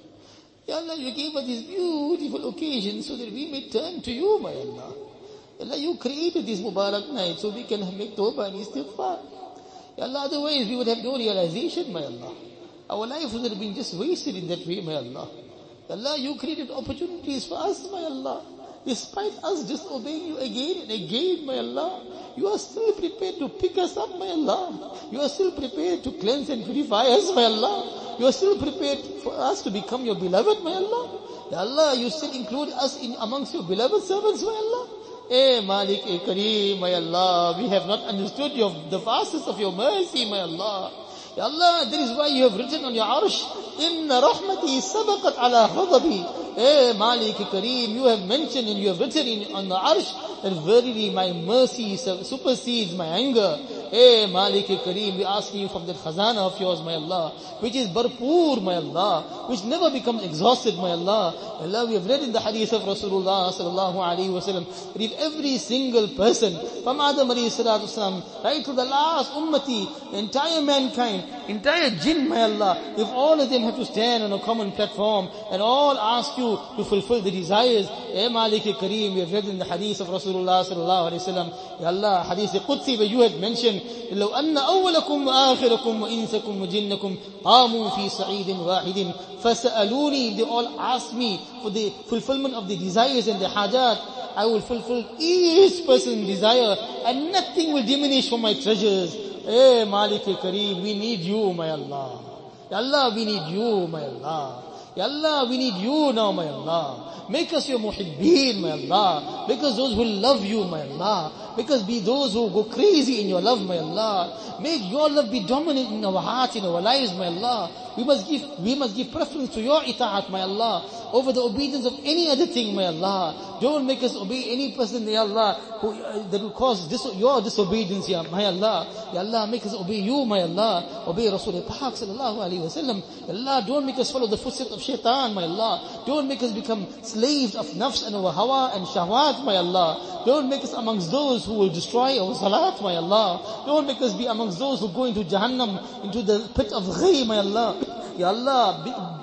Ya Allah, you gave us this beautiful occasion so that we may turn to you, my Allah. Ya Allah, you created this Mubarak night so we can make tawbah and istighfar. Ya Allah, otherwise we would have no realization, my Allah. Our life would have been just wasted in that way, my Allah. Ya Allah, you created opportunities for us, my Allah. Despite us disobeying you again and again, my Allah, you are still prepared to pick us up, my Allah. You are still prepared to cleanse and purify us, my Allah. You are still prepared for us to become your beloved, my Allah. Ya Allah, you still include us in amongst your beloved servants, my Allah. Eh Malik Kareem, my Allah, we have not understood the vastness of your mercy, my Allah. Ya Allah, that is why you have written on your arsh, Inna rahmati sabaqat ala ghadabi. Eh Malik Kareem, you have mentioned and you have written on the arsh that verily my mercy supersedes my anger. Eh Malik Kareem, we ask you from that khazana of yours, my Allah, which is barpoor, my Allah, which never becomes exhausted, my Allah. Allah, we have read in the hadith of Rasulullah sallallahu alaihi wasallam that if every single person from Adam alayhi salatu wasalam right to the last ummati, the entire mankind, entire jinn, my Allah, if all of them have to stand on a common platform and all ask you to fulfill the desires, eh Malik Kareem, we have read in the hadith of Rasulullah sallallahu alaihi wasallam, Ya Allah, hadith Qudsi where you had mentioned, لو أن أولكم وآخركم وإنسكم وجنكم قاموا في صعيد واحد فسألوني, they all ask me for the fulfillment of the desires and the hajat, I will fulfill each person's desire and nothing will diminish from my treasures. Eh Malik Kareem, we need you, my Allah. Ya Allah, we need you, my Allah. Ya Allah, we need you now, my Allah. Make us your muhibbeen, my Allah. Make us those who love you, my Allah. Make us be those who go crazy in your love, my Allah. Make your love be dominant in our hearts, in our lives, my Allah. We must give preference to your ita'at, my Allah, over the obedience of any other thing, my Allah. Don't make us obey any person, ya Allah, that will cause your disobedience, ya my Allah. Ya Allah, make us obey you, my Allah. Obey Rasul Pak sallallahu alaihi wasallam. Ya Allah, don't make us follow the footsteps of shaitan, my Allah. Don't make us become slaves of nafs and our hawa and shahwat, my Allah. Don't make us amongst those who will destroy our salat, my Allah. Don't make us be amongst those who go into Jahannam, into the pit of ghayy, my Allah. Ya Allah,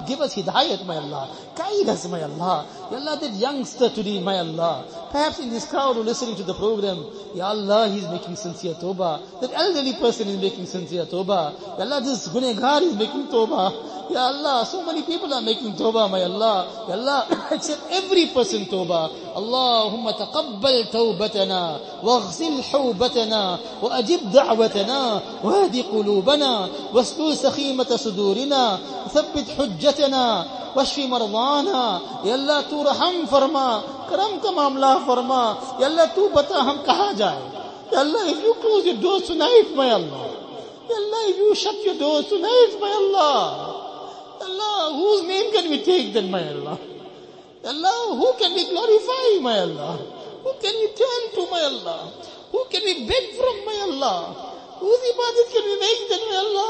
give us hidayat, my Allah. Guide us, my Allah. Ya Allah, that youngster today, my Allah. Perhaps in this crowd who listening to the program, Ya Allah, he's making sincere tawbah. That elderly person is making sincere tawbah. Ya Allah, this gunegar is making tawbah. Ya Allah, so many people are making tawbah, my Allah. Ya Allah, accept every person tawbah. Allahumma taqabbal tawbatana, waghsil hawbatana, wa ajib da'watana, wa hadi qulubana, wastul sakhimata sudurina, thabbit hujjatana, washfi mardana. Ya Allah, tu raham farma, karam ka mamla farma. Ya Allah, tu bata hum kaha jaye. Ya Allah, if you close your doors tonight, my Allah. Ya Allah, if you shut your doors tonight, my Allah. Allah, whose name can we take then, my Allah? Allah, who can we glorify, my Allah? Who can we turn to, my Allah? Who can we beg from, my Allah? Whose ibadat can we make then, my Allah?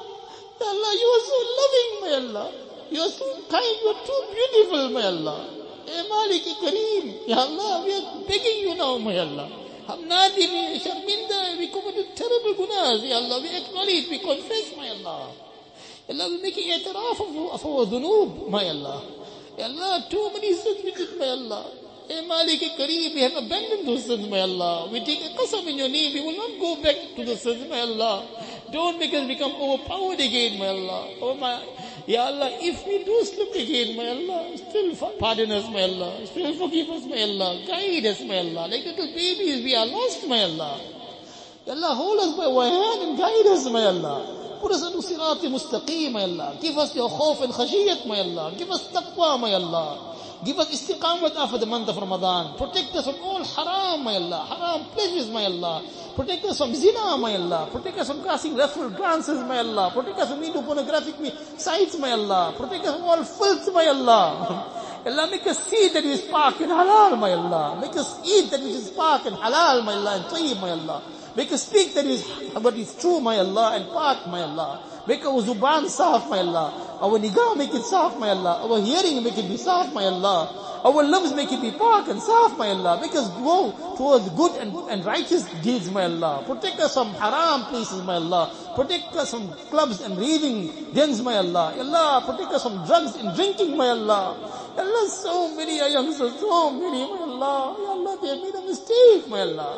Ya Allah, you are so loving, my Allah. You are so kind, you are too beautiful, my Allah. Ya Malik Kareem, Ya Allah, we are begging you now, my Allah. Hum nadim, sharminda, we committed terrible gunas, Ya Allah. We acknowledge, we confess, my Allah. Ya Allah, we're making i'tiraf of our dhunoob, my Allah. Ya Allah, too many sins we did, my Allah. Ya Malik Kareem, we have abandoned those sins, my Allah. We take a qasam in your name, we will not go back to the sins, my Allah. Don't make us become overpowered again, my Allah. Oh my, Ya Allah, if we do slip again, my Allah, still pardon us, my Allah. Still forgive us, my Allah. Guide us, my Allah. Like little babies, we are lost, my Allah. Ya Allah, hold us by our hand and guide us, my Allah. Put us on Sirati Mustaqim, my Allah. Give us your khawf and khashiyat, my Allah. Give us taqwa, my Allah. Give us istiqamat after the month of Ramadan. Protect us from all haram, my Allah. Haram pleasures, my Allah. Protect us from zina, my Allah. Protect us from casting lustful glances, my Allah. Protect us from into pornographic sites, my Allah. Protect us from all filth, my Allah. Allah, make us see that which is park and halal, my Allah. Make us eat that which is park and halal, my Allah, and tayyib, my Allah. Make us speak that is what is true, my Allah, and park, my Allah. Make our zuban saf, my Allah. Our nigah make it saf, my Allah. Our hearing make it be saf, my Allah. Our limbs make it be park and saf, my Allah. Make us go towards good and righteous deeds, my Allah. Protect us from haram places, my Allah. Protect us from clubs and raving dens, my Allah. Allah, protect us from drugs and drinking, my Allah. Allah, so many youngsters, so many, my Allah. Ya Allah, they have made a mistake, my Allah.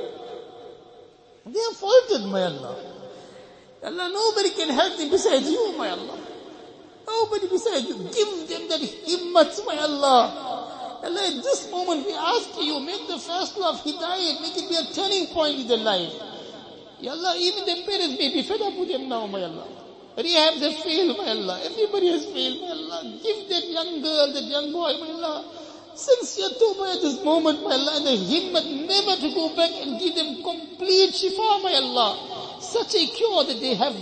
They are faulted, my Allah. Allah, nobody can help them besides you, my Allah. Nobody besides you. Give them that himmat, my Allah. Allah, at this moment we ask you, make the first love hidayat, make it be a turning point in their life. Ya Allah, even their parents may be fed up with them now, my Allah. Rehabs have failed, my Allah. Everybody has failed, my Allah. Give that young girl, that young boy, my Allah, sincere tawbah at this moment, my Allah, and the himmat never to go back and give them complete shifa, my Allah. Such a cure that they have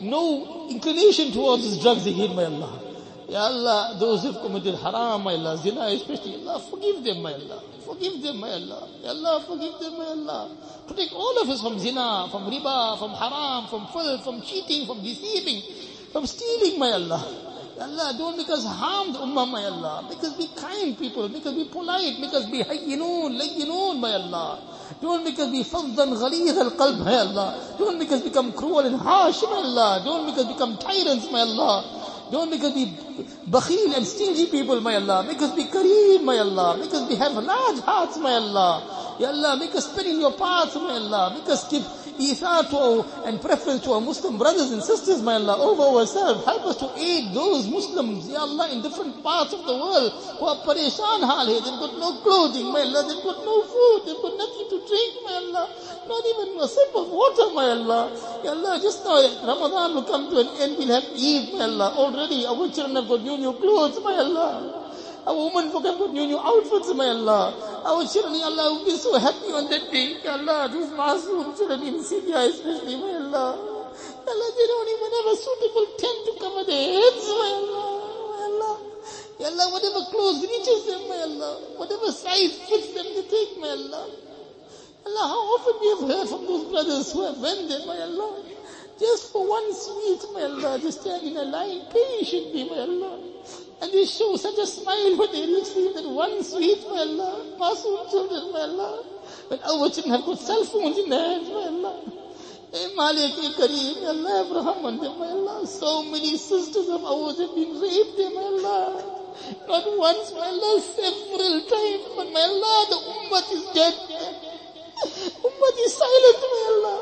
no inclination towards these drugs again, my Allah. Ya Allah, those who have committed haram, my Allah, zina especially, Allah, forgive them, my Allah. Forgive them, my Allah. Ya Allah, forgive them, my Allah. Protect all of us from zina, from riba, from haram, from filth, from cheating, from deceiving, from stealing, my Allah. Ya Allah, don't make us harm the ummah, my Allah. Make us be kind people, make us be polite, make us be hayyinoon, layyinoon, my Allah. Don't make us be faddan ghalidh al-qalb, my Allah. Don't make us become cruel and harsh, my Allah. Don't make us become tyrants, my Allah. Don't make us be bakhil and stingy people, my Allah. Make us be kareem, my Allah. Make us have large hearts, my Allah. Ya Allah, make us spin in your path, my Allah. Make us give ithar to and preference to our Muslim brothers and sisters, my Allah, over ourselves. Help us to aid those Muslims, Ya Allah, in different parts of the world who are pareshan hal hai. They've got no clothing, my Allah. They've got no food. They've got nothing to drink, my Allah. Not even a sip of water, my Allah. Ya Allah, just now Ramadan will come to an end. We'll have Eid, my Allah. Already our children have got new clothes, my Allah. Our women have got new outfits, my Allah. Our children, Ya Allah, will be so happy on that day. Ya Allah, those masoom children in Syria especially, my Allah. Ya Allah, they don't even have a suitable tent to cover their heads, my Allah. My Allah. Ya Allah, whatever clothes reaches them, my Allah. Whatever size fits them, they take, my Allah. Allah, how often we have heard from those brothers who have went there, my Allah. Just for one sweet, my Allah, they stand in a line patiently, my Allah. And they show such a smile when they receive that one sweet, my Allah. Masoom children, my Allah. When our children have got cell phones in their hands, my Allah. Hey Malik, hey Kareem, Ya Allah, have raham on them, my Allah. So many sisters of ours have been raped, my Allah. Not once, my Allah, several times. But my Allah, the ummah is dead. Ummah is silent, my Allah.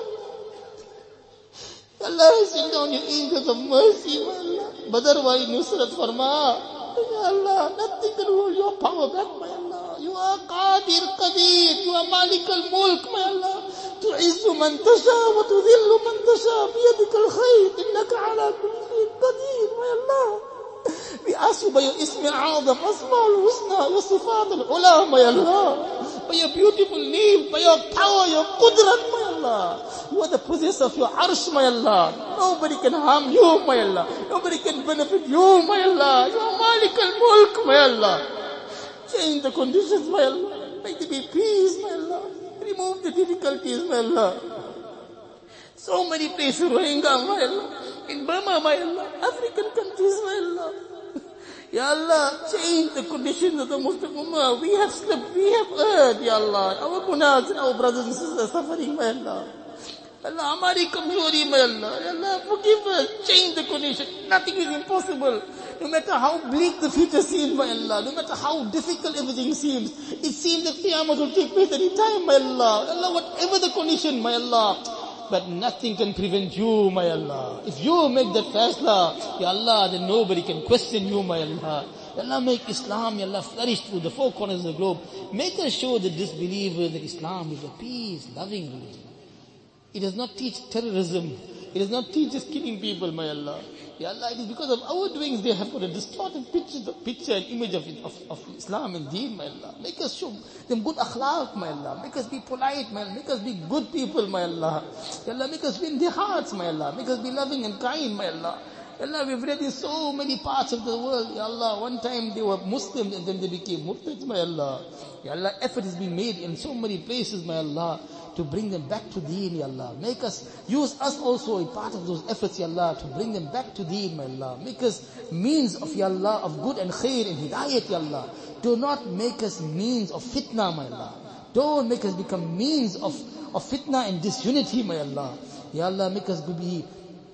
Allah, send down your angels of mercy, my Allah. Badr wali nusrat farma. Ya Allah, nothing can hold your power back, my Allah. You are Qadir Qadir. You are Malik al-Mulk, my Allah. تعز من تشاء وتذل من تشاء بيدك الخير إنك على كل شيء قدير my Allah. We ask you by your Ism al-Azam, Asma al-Husna, your Sifat al-Ula, my Allah. By your beautiful name, by your power, your Qudrat, my Allah. You are the possessor of your Arsh, my Allah. Nobody can harm you, my Allah. Nobody can benefit you, my Allah. You are Malik al-Mulk, my Allah. Change the conditions, my Allah. Make there be peace, my Allah. Remove the difficulties, my Allah. So many places, Rohingya, my Allah. In Burma, my Allah. African countries, my Allah. Ya Allah, change the conditions of the Muslim Ummah. We have slipped, we have erred, Ya Allah. Our gunas and our brothers and sisters are suffering, my Allah. Allah, hamari kamzori, my Allah. Ya Allah, forgive us. Change the condition. Nothing is impossible. No matter how bleak the future seems, my Allah, no matter how difficult everything seems, it seems that Qiyamah will take place any time, my Allah. Allah, whatever the condition, my Allah, but nothing can prevent you, my Allah. If you make that fasla, Ya Allah, then nobody can question you, my Allah. Ya Allah, make Islam, Ya Allah, flourish through the four corners of the globe. Make us show the disbelievers that Islam is a peace, loving religion. It does not teach terrorism. It does not teach us killing people, my Allah. Ya Allah, it is because of our doings they have put a distorted picture and image of Islam and Deen, my Allah. Make us show them good akhlaq, my Allah. Make us be polite, my Allah. Make us be good people, my Allah. Ya Allah, make us win their hearts, my Allah. Make us be loving and kind, my Allah. Ya Allah, we've read in so many parts of the world, Ya Allah, one time they were Muslims and then they became Murtads, my Allah. Ya Allah, effort is being made in so many places, my Allah, to bring them back to Deen, Ya Allah. Make us, use us also a part of those efforts, Ya Allah, to bring them back to Deen, my Allah. Make us means of, Ya Allah, of good and khair and hidayat, Ya Allah. Do not make us means of fitna, my Allah. Don't make us become means of fitna and disunity, my Allah. Ya Allah, make us be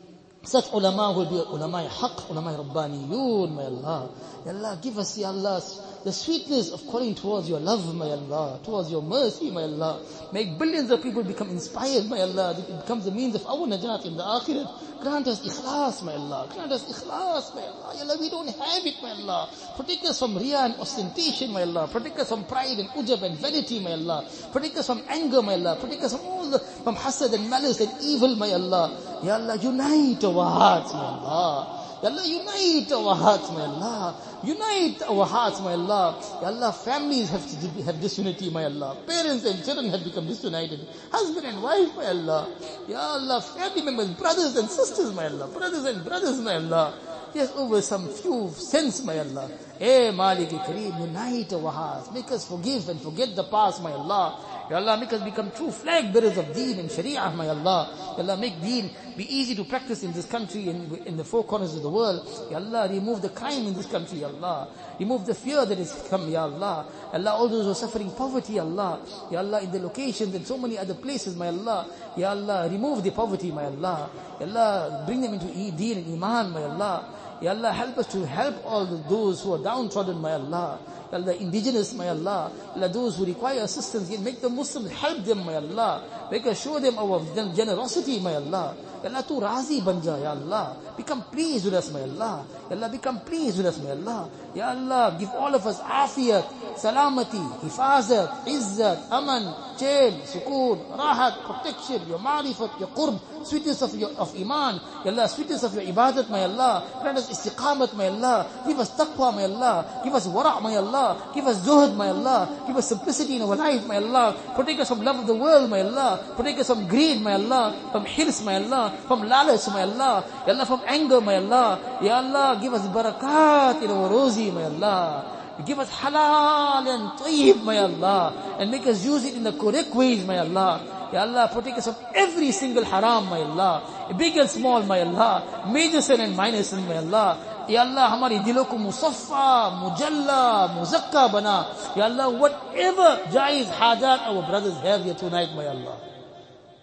such ulama who will be ulama haqq, ulama rabbaniyun, my Allah. Ya Allah, give us, Ya Allah, the sweetness of calling towards your love, my Allah, towards your mercy, my Allah. Make billions of people become inspired, my Allah. It becomes the means of our najat in the akhirat. Grant us ikhlas, my Allah. Grant us ikhlas, my Allah. Ya Allah, we don't have it, my Allah. Protect us from riya and ostentation, my Allah. Protect us from pride and ujab and vanity, my Allah. Protect us from anger, my Allah. Protect us from hasad and malice and evil, my Allah. Ya Allah, unite our hearts, my Allah. Ya Allah, unite our hearts, my Allah. Unite our hearts, my Allah. Ya Allah, families have disunity, my Allah. Parents and children have become disunited. Husband and wife, my Allah. Ya Allah, family members, brothers and sisters, my Allah. Brothers and brothers, my Allah. Yes, over some few cents, my Allah. Hey, Malik Kareem, unite our hearts. Make us forgive and forget the past, my Allah. Ya Allah, make us become true flag bearers of Deen and Sharia, my Allah. Ya Allah, make Deen be easy to practice in this country and in the four corners of the world. Ya Allah, remove the crime in this country, Ya Allah. Remove the fear that has come, Ya Allah. Ya Allah, all those who are suffering poverty, Ya Allah. Ya Allah, in the locations and so many other places, my Allah. Ya Allah, remove the poverty, my Allah. Ya Allah, bring them into Deen and Iman, my Allah. Ya Allah, help us to help all those who are downtrodden, my Allah. Ya Allah, indigenous, my Allah. Ya Allah, those who require assistance, make the Muslims help them, my Allah. Make us show them our generosity, my Allah. Ya Allah, tu razi banja, Ya Allah. Become pleased with us, my Allah. Ya Allah, become pleased with us, my Allah. Ya Allah, give all of us afiyat, salamati, hifazat, izzat, aman, chain, sukoon, rahat, protection, your ma'rifat, your qurb, sweetness of iman. Ya Allah, sweetness of your ibadat, my Allah. Grant us istiqamat, my Allah. Give us taqwa, my Allah. Give us wara', my Allah. Give us zuhd, my Allah. Give us simplicity in our life, my Allah. Protect us from love of the world, my Allah. Protect us from greed, my Allah. From hirs, my Allah. From lalach, my Allah. Ya Allah, from anger, my Allah. Ya Allah, give us barakat in our rozi, my Allah. Give us halal and tayyib, my Allah. And make us use it in the correct ways, my Allah. Ya Allah, protect us from every single haram, my Allah. Big and small, my Allah. Major sin and minor sin, my Allah. Ya Allah, हमारी दिलों को मुसफ़ा, मुजल्ला, मुज़क्का बना. Ya Allah, whatever jaiz hajat our brothers have here tonight, my Allah.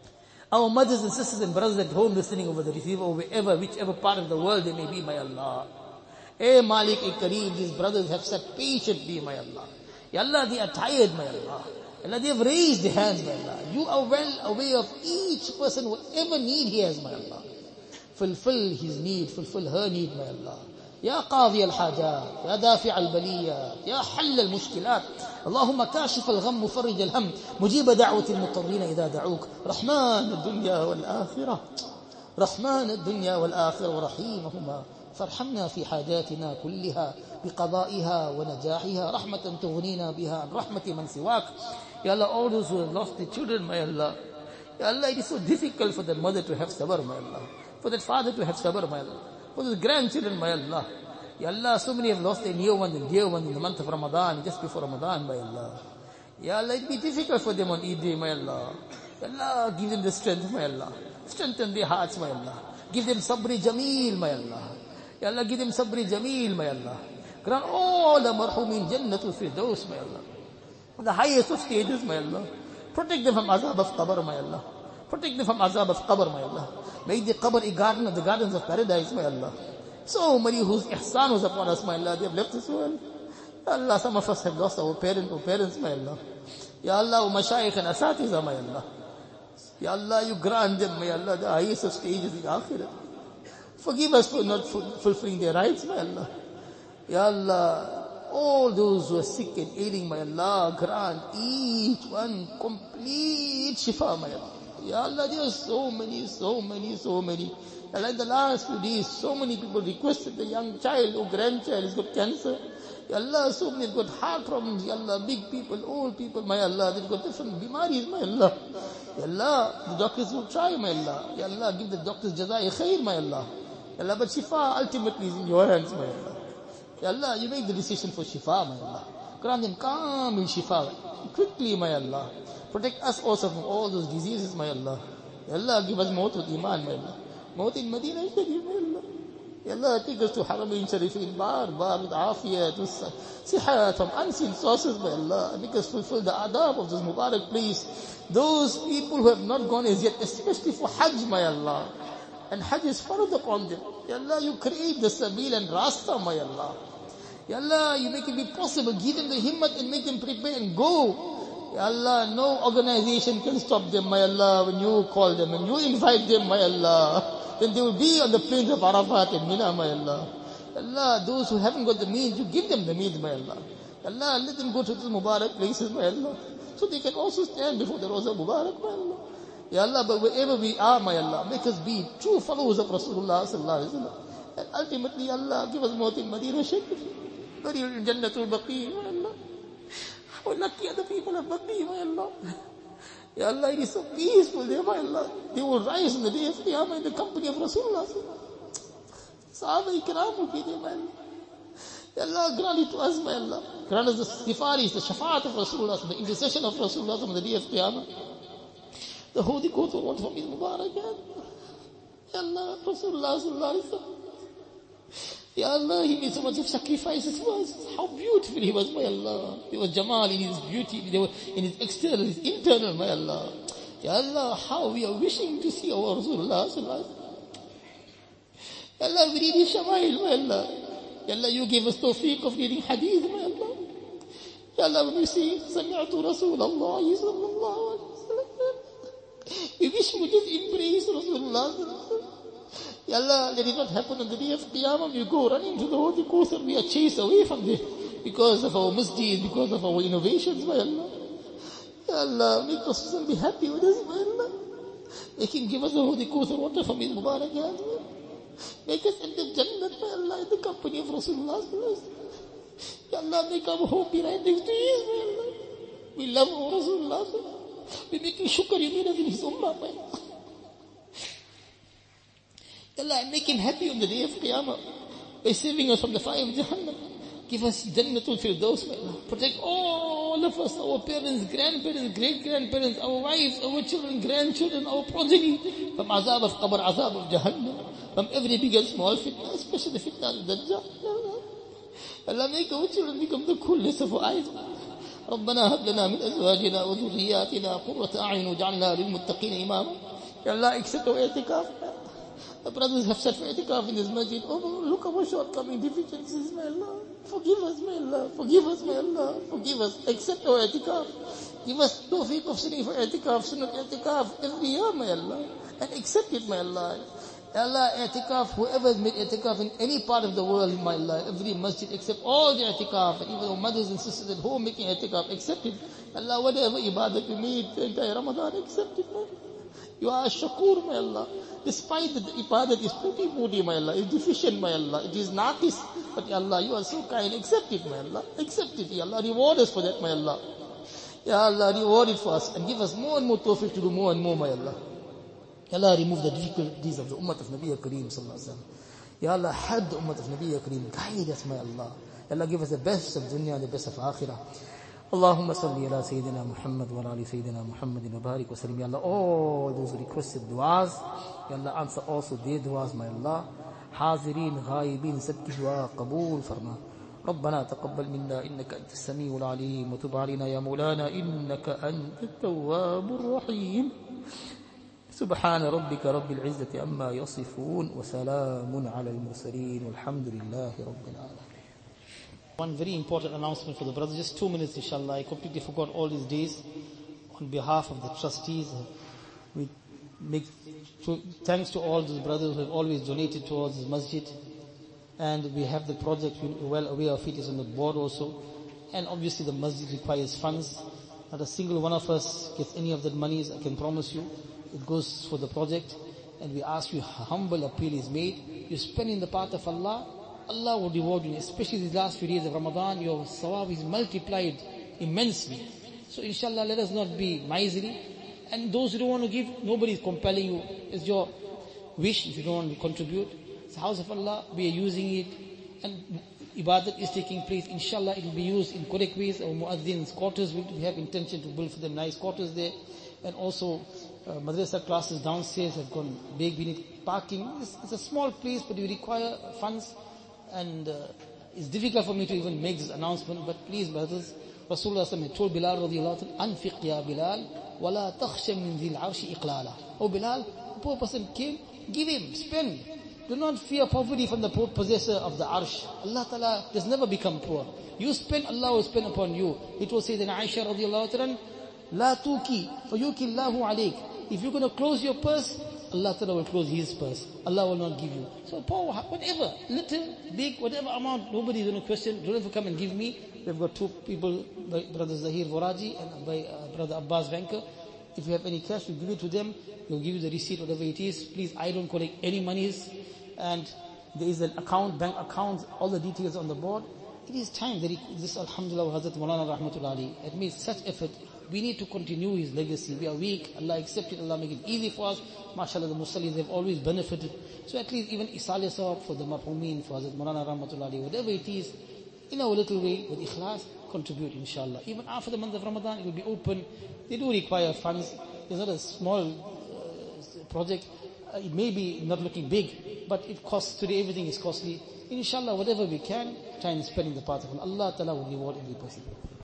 Our mothers and sisters and brothers at home listening over the receiver or wherever, whichever part of the world they may be, my Allah. Eh Malik, eh Kareem, these brothers have sat patiently, my Allah. Ya Allah, they are tired, my Allah. Allah, they have raised their hands, my Allah. You are well aware of each person, whatever need he has, my Allah. Fulfill his need, fulfill her need, my Allah. يا قاضي الحاجات يا دافع البليات يا حل المشكلات اللهم كاشف الغم مفرج الهم مجيب دعوة المضطرين إذا دعوك رحمن الدنيا والآخرة رحمن الدنيا والآخرة ورحيمهما فارحمنا في حاجاتنا كلها بقضائها ونجاحها رحمة تغنينا بها عن رحمة من سواك. Ya Allah, all those who have lost their children, my Allah. Ya Allah, it is so difficult for the mother to have sabr, my Allah. For that father to have sabr, my Allah. For the grandchildren, my Allah. Ya Allah, so many have lost their near ones and dear ones in the month of Ramadan, just before Ramadan, my Allah. Ya Allah, it be difficult for them on Eid day, my Allah. Ya Allah, give them the strength, my Allah. Strengthen their hearts, my Allah. Give them sabri jameel, my Allah. Ya Allah, give them sabri jameel, my Allah. Grant all the marhumin jannatul firdaus, my Allah. The highest of stages, my Allah. Protect them from azab of qabr, my Allah. Protect them from azab of qabr, my Allah. Make the qabr a garden of the gardens of paradise, my Allah. So many whose ihsan was upon us, my Allah, they have left this world. Ya Allah, some of us have lost our parents, my Allah. Ya Allah, our mashayikh and asatiza, my Allah. Ya Allah, you grant them, my Allah, the highest of stages in Akhirat. Forgive us for not fulfilling their rights, my Allah. Ya Allah, all those who are sick and ailing, my Allah, grant each one complete shifa, my Allah. Ya Allah, there are so many. Ya Allah, in the last few days, so many people requested the young child or grandchild has got cancer. Ya Allah, so many have got heart problems, Ya Allah, big people, old people, my Allah, they've got different bimaris, my Allah. Ya Allah, the doctors will try, my Allah. Ya Allah, give the doctors jazai khair, my Allah. Ya Allah, but shifa ultimately is in your hands, my Allah. Ya Allah, you make the decision for shifa, my Allah. Grant them calm in shifa, quickly, my Allah. Protect us also from all those diseases, my Allah. Ya Allah, give us maut with iman, my Allah. Maut in Medina Sharif, my Allah. Ya Allah, take us to Haramain Sharifin, bar, with afiyat, with sihat, from unseen sources, my Allah. And make us fulfill the adab of this Mubarak place. Those people who have not gone as yet, especially for Hajj, my Allah. And Hajj is farad upon them. Ya Allah, you create the sabil and rasta, my Allah. Ya Allah, you make it be possible. Give them the himmat and make them prepare and go. Ya Allah, no organization can stop them, my Allah, when you call them and you invite them, my Allah. Then they will be on the plains of Arafat and Mina, my Allah. Ya Allah, those who haven't got the means, you give them the means, my Allah. Ya Allah, let them go to the Mubarak places, my Allah. So they can also stand before the Roza Mubarak, my Allah. Ya Allah, but wherever we are, my Allah, make us be true followers of Rasulullah sallallahu alaihi wasallam. And ultimately, Allah, give us maut in Madinah Sharif. Burial in Jannatul Baqi, my Allah. How lucky are the people of Baqi, my Allah. Ya Allah, it is so peaceful there, my Allah. They will rise in the day of Qiyamah in the company of Rasulullah. Sahaba Ikram will be there, my Allah. Ya Allah, grant it to us, my Allah. Grant us the sifaris, the shafaat of Rasulullah, the intercession of Rasulullah on the day of Qiyamah. The holy quote will want from his Mubarak. Ya Allah, Rasulullah sallallahu alaihi wasallam. Ya Allah, he made so much of sacrifices for us. How beautiful he was, my Allah. There was Jamal in his beauty, there was in his external, his internal, my Allah. Ya Allah, how we are wishing to see our Rasulullah sallallahu alaihi wasallam. Ya Allah, we read his Shama'il, my Allah. Ya Allah, you gave us tawfiq of reading hadith, my Allah. Ya Allah, when we see Sami'atu Rasulullah sallallahu alaihi wasallam, we wish we just embrace Rasulullah sallallahu alaihi wasallam. Ya Allah, let it not happen on the day of Qiyamah. We go running to the Holy Kawthar, we are chased away from there because of our masjid, because of our innovations, my Allah. Ya Allah, make Rasulullah be happy with us, my Allah. Make him give us the Holy Kawthar water from his Mubarak hands. Make us enter Jannat, my Allah, in the company of Rasulullah. Ya Allah, make our home be right next to his, my Allah. We love our Rasulullah. We make him shukr, you made us in his ummah, my Allah. Allah, make him happy on the day of Qiyamah by saving us from the fire of Jahannam. Give us Jannatul Firdaus, my Allah. Protect all of us, our parents, grandparents, great-grandparents, our wives, our children, grandchildren, our progeny, from azab of qabr, azab of Jahannam, from every big and small fitna, especially the fitna of Dajjal. Allah, make our children become the coolest of our eyes. ربنا هب لنا من أزواجنا وذرياتنا قرة أعين واجعلنا للمتقين إماما Ya Allah, accept our i'tikaf. The brothers have said for i'tikaf in this masjid. Oh, look at our shortcoming, deficiencies, may Allah. Forgive us, may Allah. Forgive us, may Allah. Forgive us. Accept our i'tikaf. Give us tawfiq of sitting for i'tikaf, sunnat i'tikaf every year, may Allah. And accept it, may Allah. Ya Allah, i'tikaf, whoever has made i'tikaf in any part of the world, my Allah, every masjid, accept all the i'tikaf, and even our mothers and sisters at home making i'tikaf, accept it. Allah, whatever ibadat we made the entire Ramadan, accept it, my Allah. You are a shakur, my Allah. Despite that the ibadat is pooty, my Allah, it's deficient, my Allah, it is naqis, but Ya Allah, you are so kind, accept it, my Allah, accept it, Ya Allah, reward us for that, my Allah. Ya Allah, reward it for us, and give us more and more tawfiq to do more and more, my Allah. Ya Allah, remove the difficulties of the ummah of Nabi Kareem sallallahu alaihi wasallam. Ya Allah, had the ummah of Nabi Kareem, guide us, my Allah. Ya Allah, give us the best of dunya and the best of akhirah. Allahumma salli ala Sayyidina Muhammad wa ala Sayyidina Muhammadin wa barik wa sallim. Ya Allah, all those requested du'as, Ya Allah, answer also their du'as, my Allah. Hazirin, ghaibin, sabki du'a, qabool farma. ربنا تقبل منا إنك أنت السميع العليم وتب علينا يا مولانا إنك أنت التواب الرحيم سبحان ربك رب العزة عما يصفون وسلام على المرسلين والحمد لله رب العالمين. One very important announcement for the brothers, just 2 minutes inshallah. I completely forgot all these days. On behalf of the trustees, we make thanks to all those brothers who have always donated towards this masjid. And we have the project, we're well aware of it, is on the board also. And obviously the masjid requires funds. Not a single one of us gets any of that monies, I can promise you. It goes for the project. And we ask you, humble appeal is made. You spend in the path of Allah, Allah will reward you. Especially these last few days of Ramadan, your sawab is multiplied immensely. So inshallah, let us not be miserly. And those who don't want to give, nobody is compelling you. It's your wish if you don't want to contribute. It's the house of Allah, we are using it, and ibadat is taking place. Inshallah, it will be used in correct ways. Our muadzin's quarters, we have intention to build for them nice quarters there. And also, madrasa classes downstairs have gone big. We need parking. It's a small place, but we require funds. And it's difficult for me to even make this announcement, but please, brothers, Rasulullah ﷺ told Bilal radiallahu anhu, Anfiq ya Bilal, wala takhsha min dhil arshi iqlala. Oh Bilal, a poor person came, give him, spend. Do not fear poverty from the possessor of the arsh. Allah Ta'ala does never become poor. You spend, Allah will spend upon you. It will say that Aisha radiallahu anha, La tuki, fayuki Allahu alayk. If you're going to close your purse, Allah Ta'ala will close his purse. Allah will not give you. So poor, whatever, little, big, whatever amount, nobody is going to question. Don't ever come and give me. We've got 2 people, Brother Zahir Voraji and Brother Abbas Vanker. If you have any cash, we'll give it to them. We'll give you the receipt, whatever it is. Please, I don't collect any monies. And there is an account, bank account, all the details on the board. It is time that this Alhamdulillah Hazrat Maulana Rahmatullah Ali had made such effort. We need to continue his legacy. We are weak. Allah accept it. Allah make it easy for us. MashaAllah, the Muslims have always benefited. So at least even Isali Sawab for the Marhumin, for Hazrat Maulana Rahmatullah Ali, whatever it is, in our little way, with ikhlas, contribute inshallah. Even after the month of Ramadan, it will be open. They do require funds. It's not a small project. It may be not looking big, but it costs, today everything is costly. Inshallah, whatever we can, try and spend in the path of Allah. Allah Ta'ala will reward every person.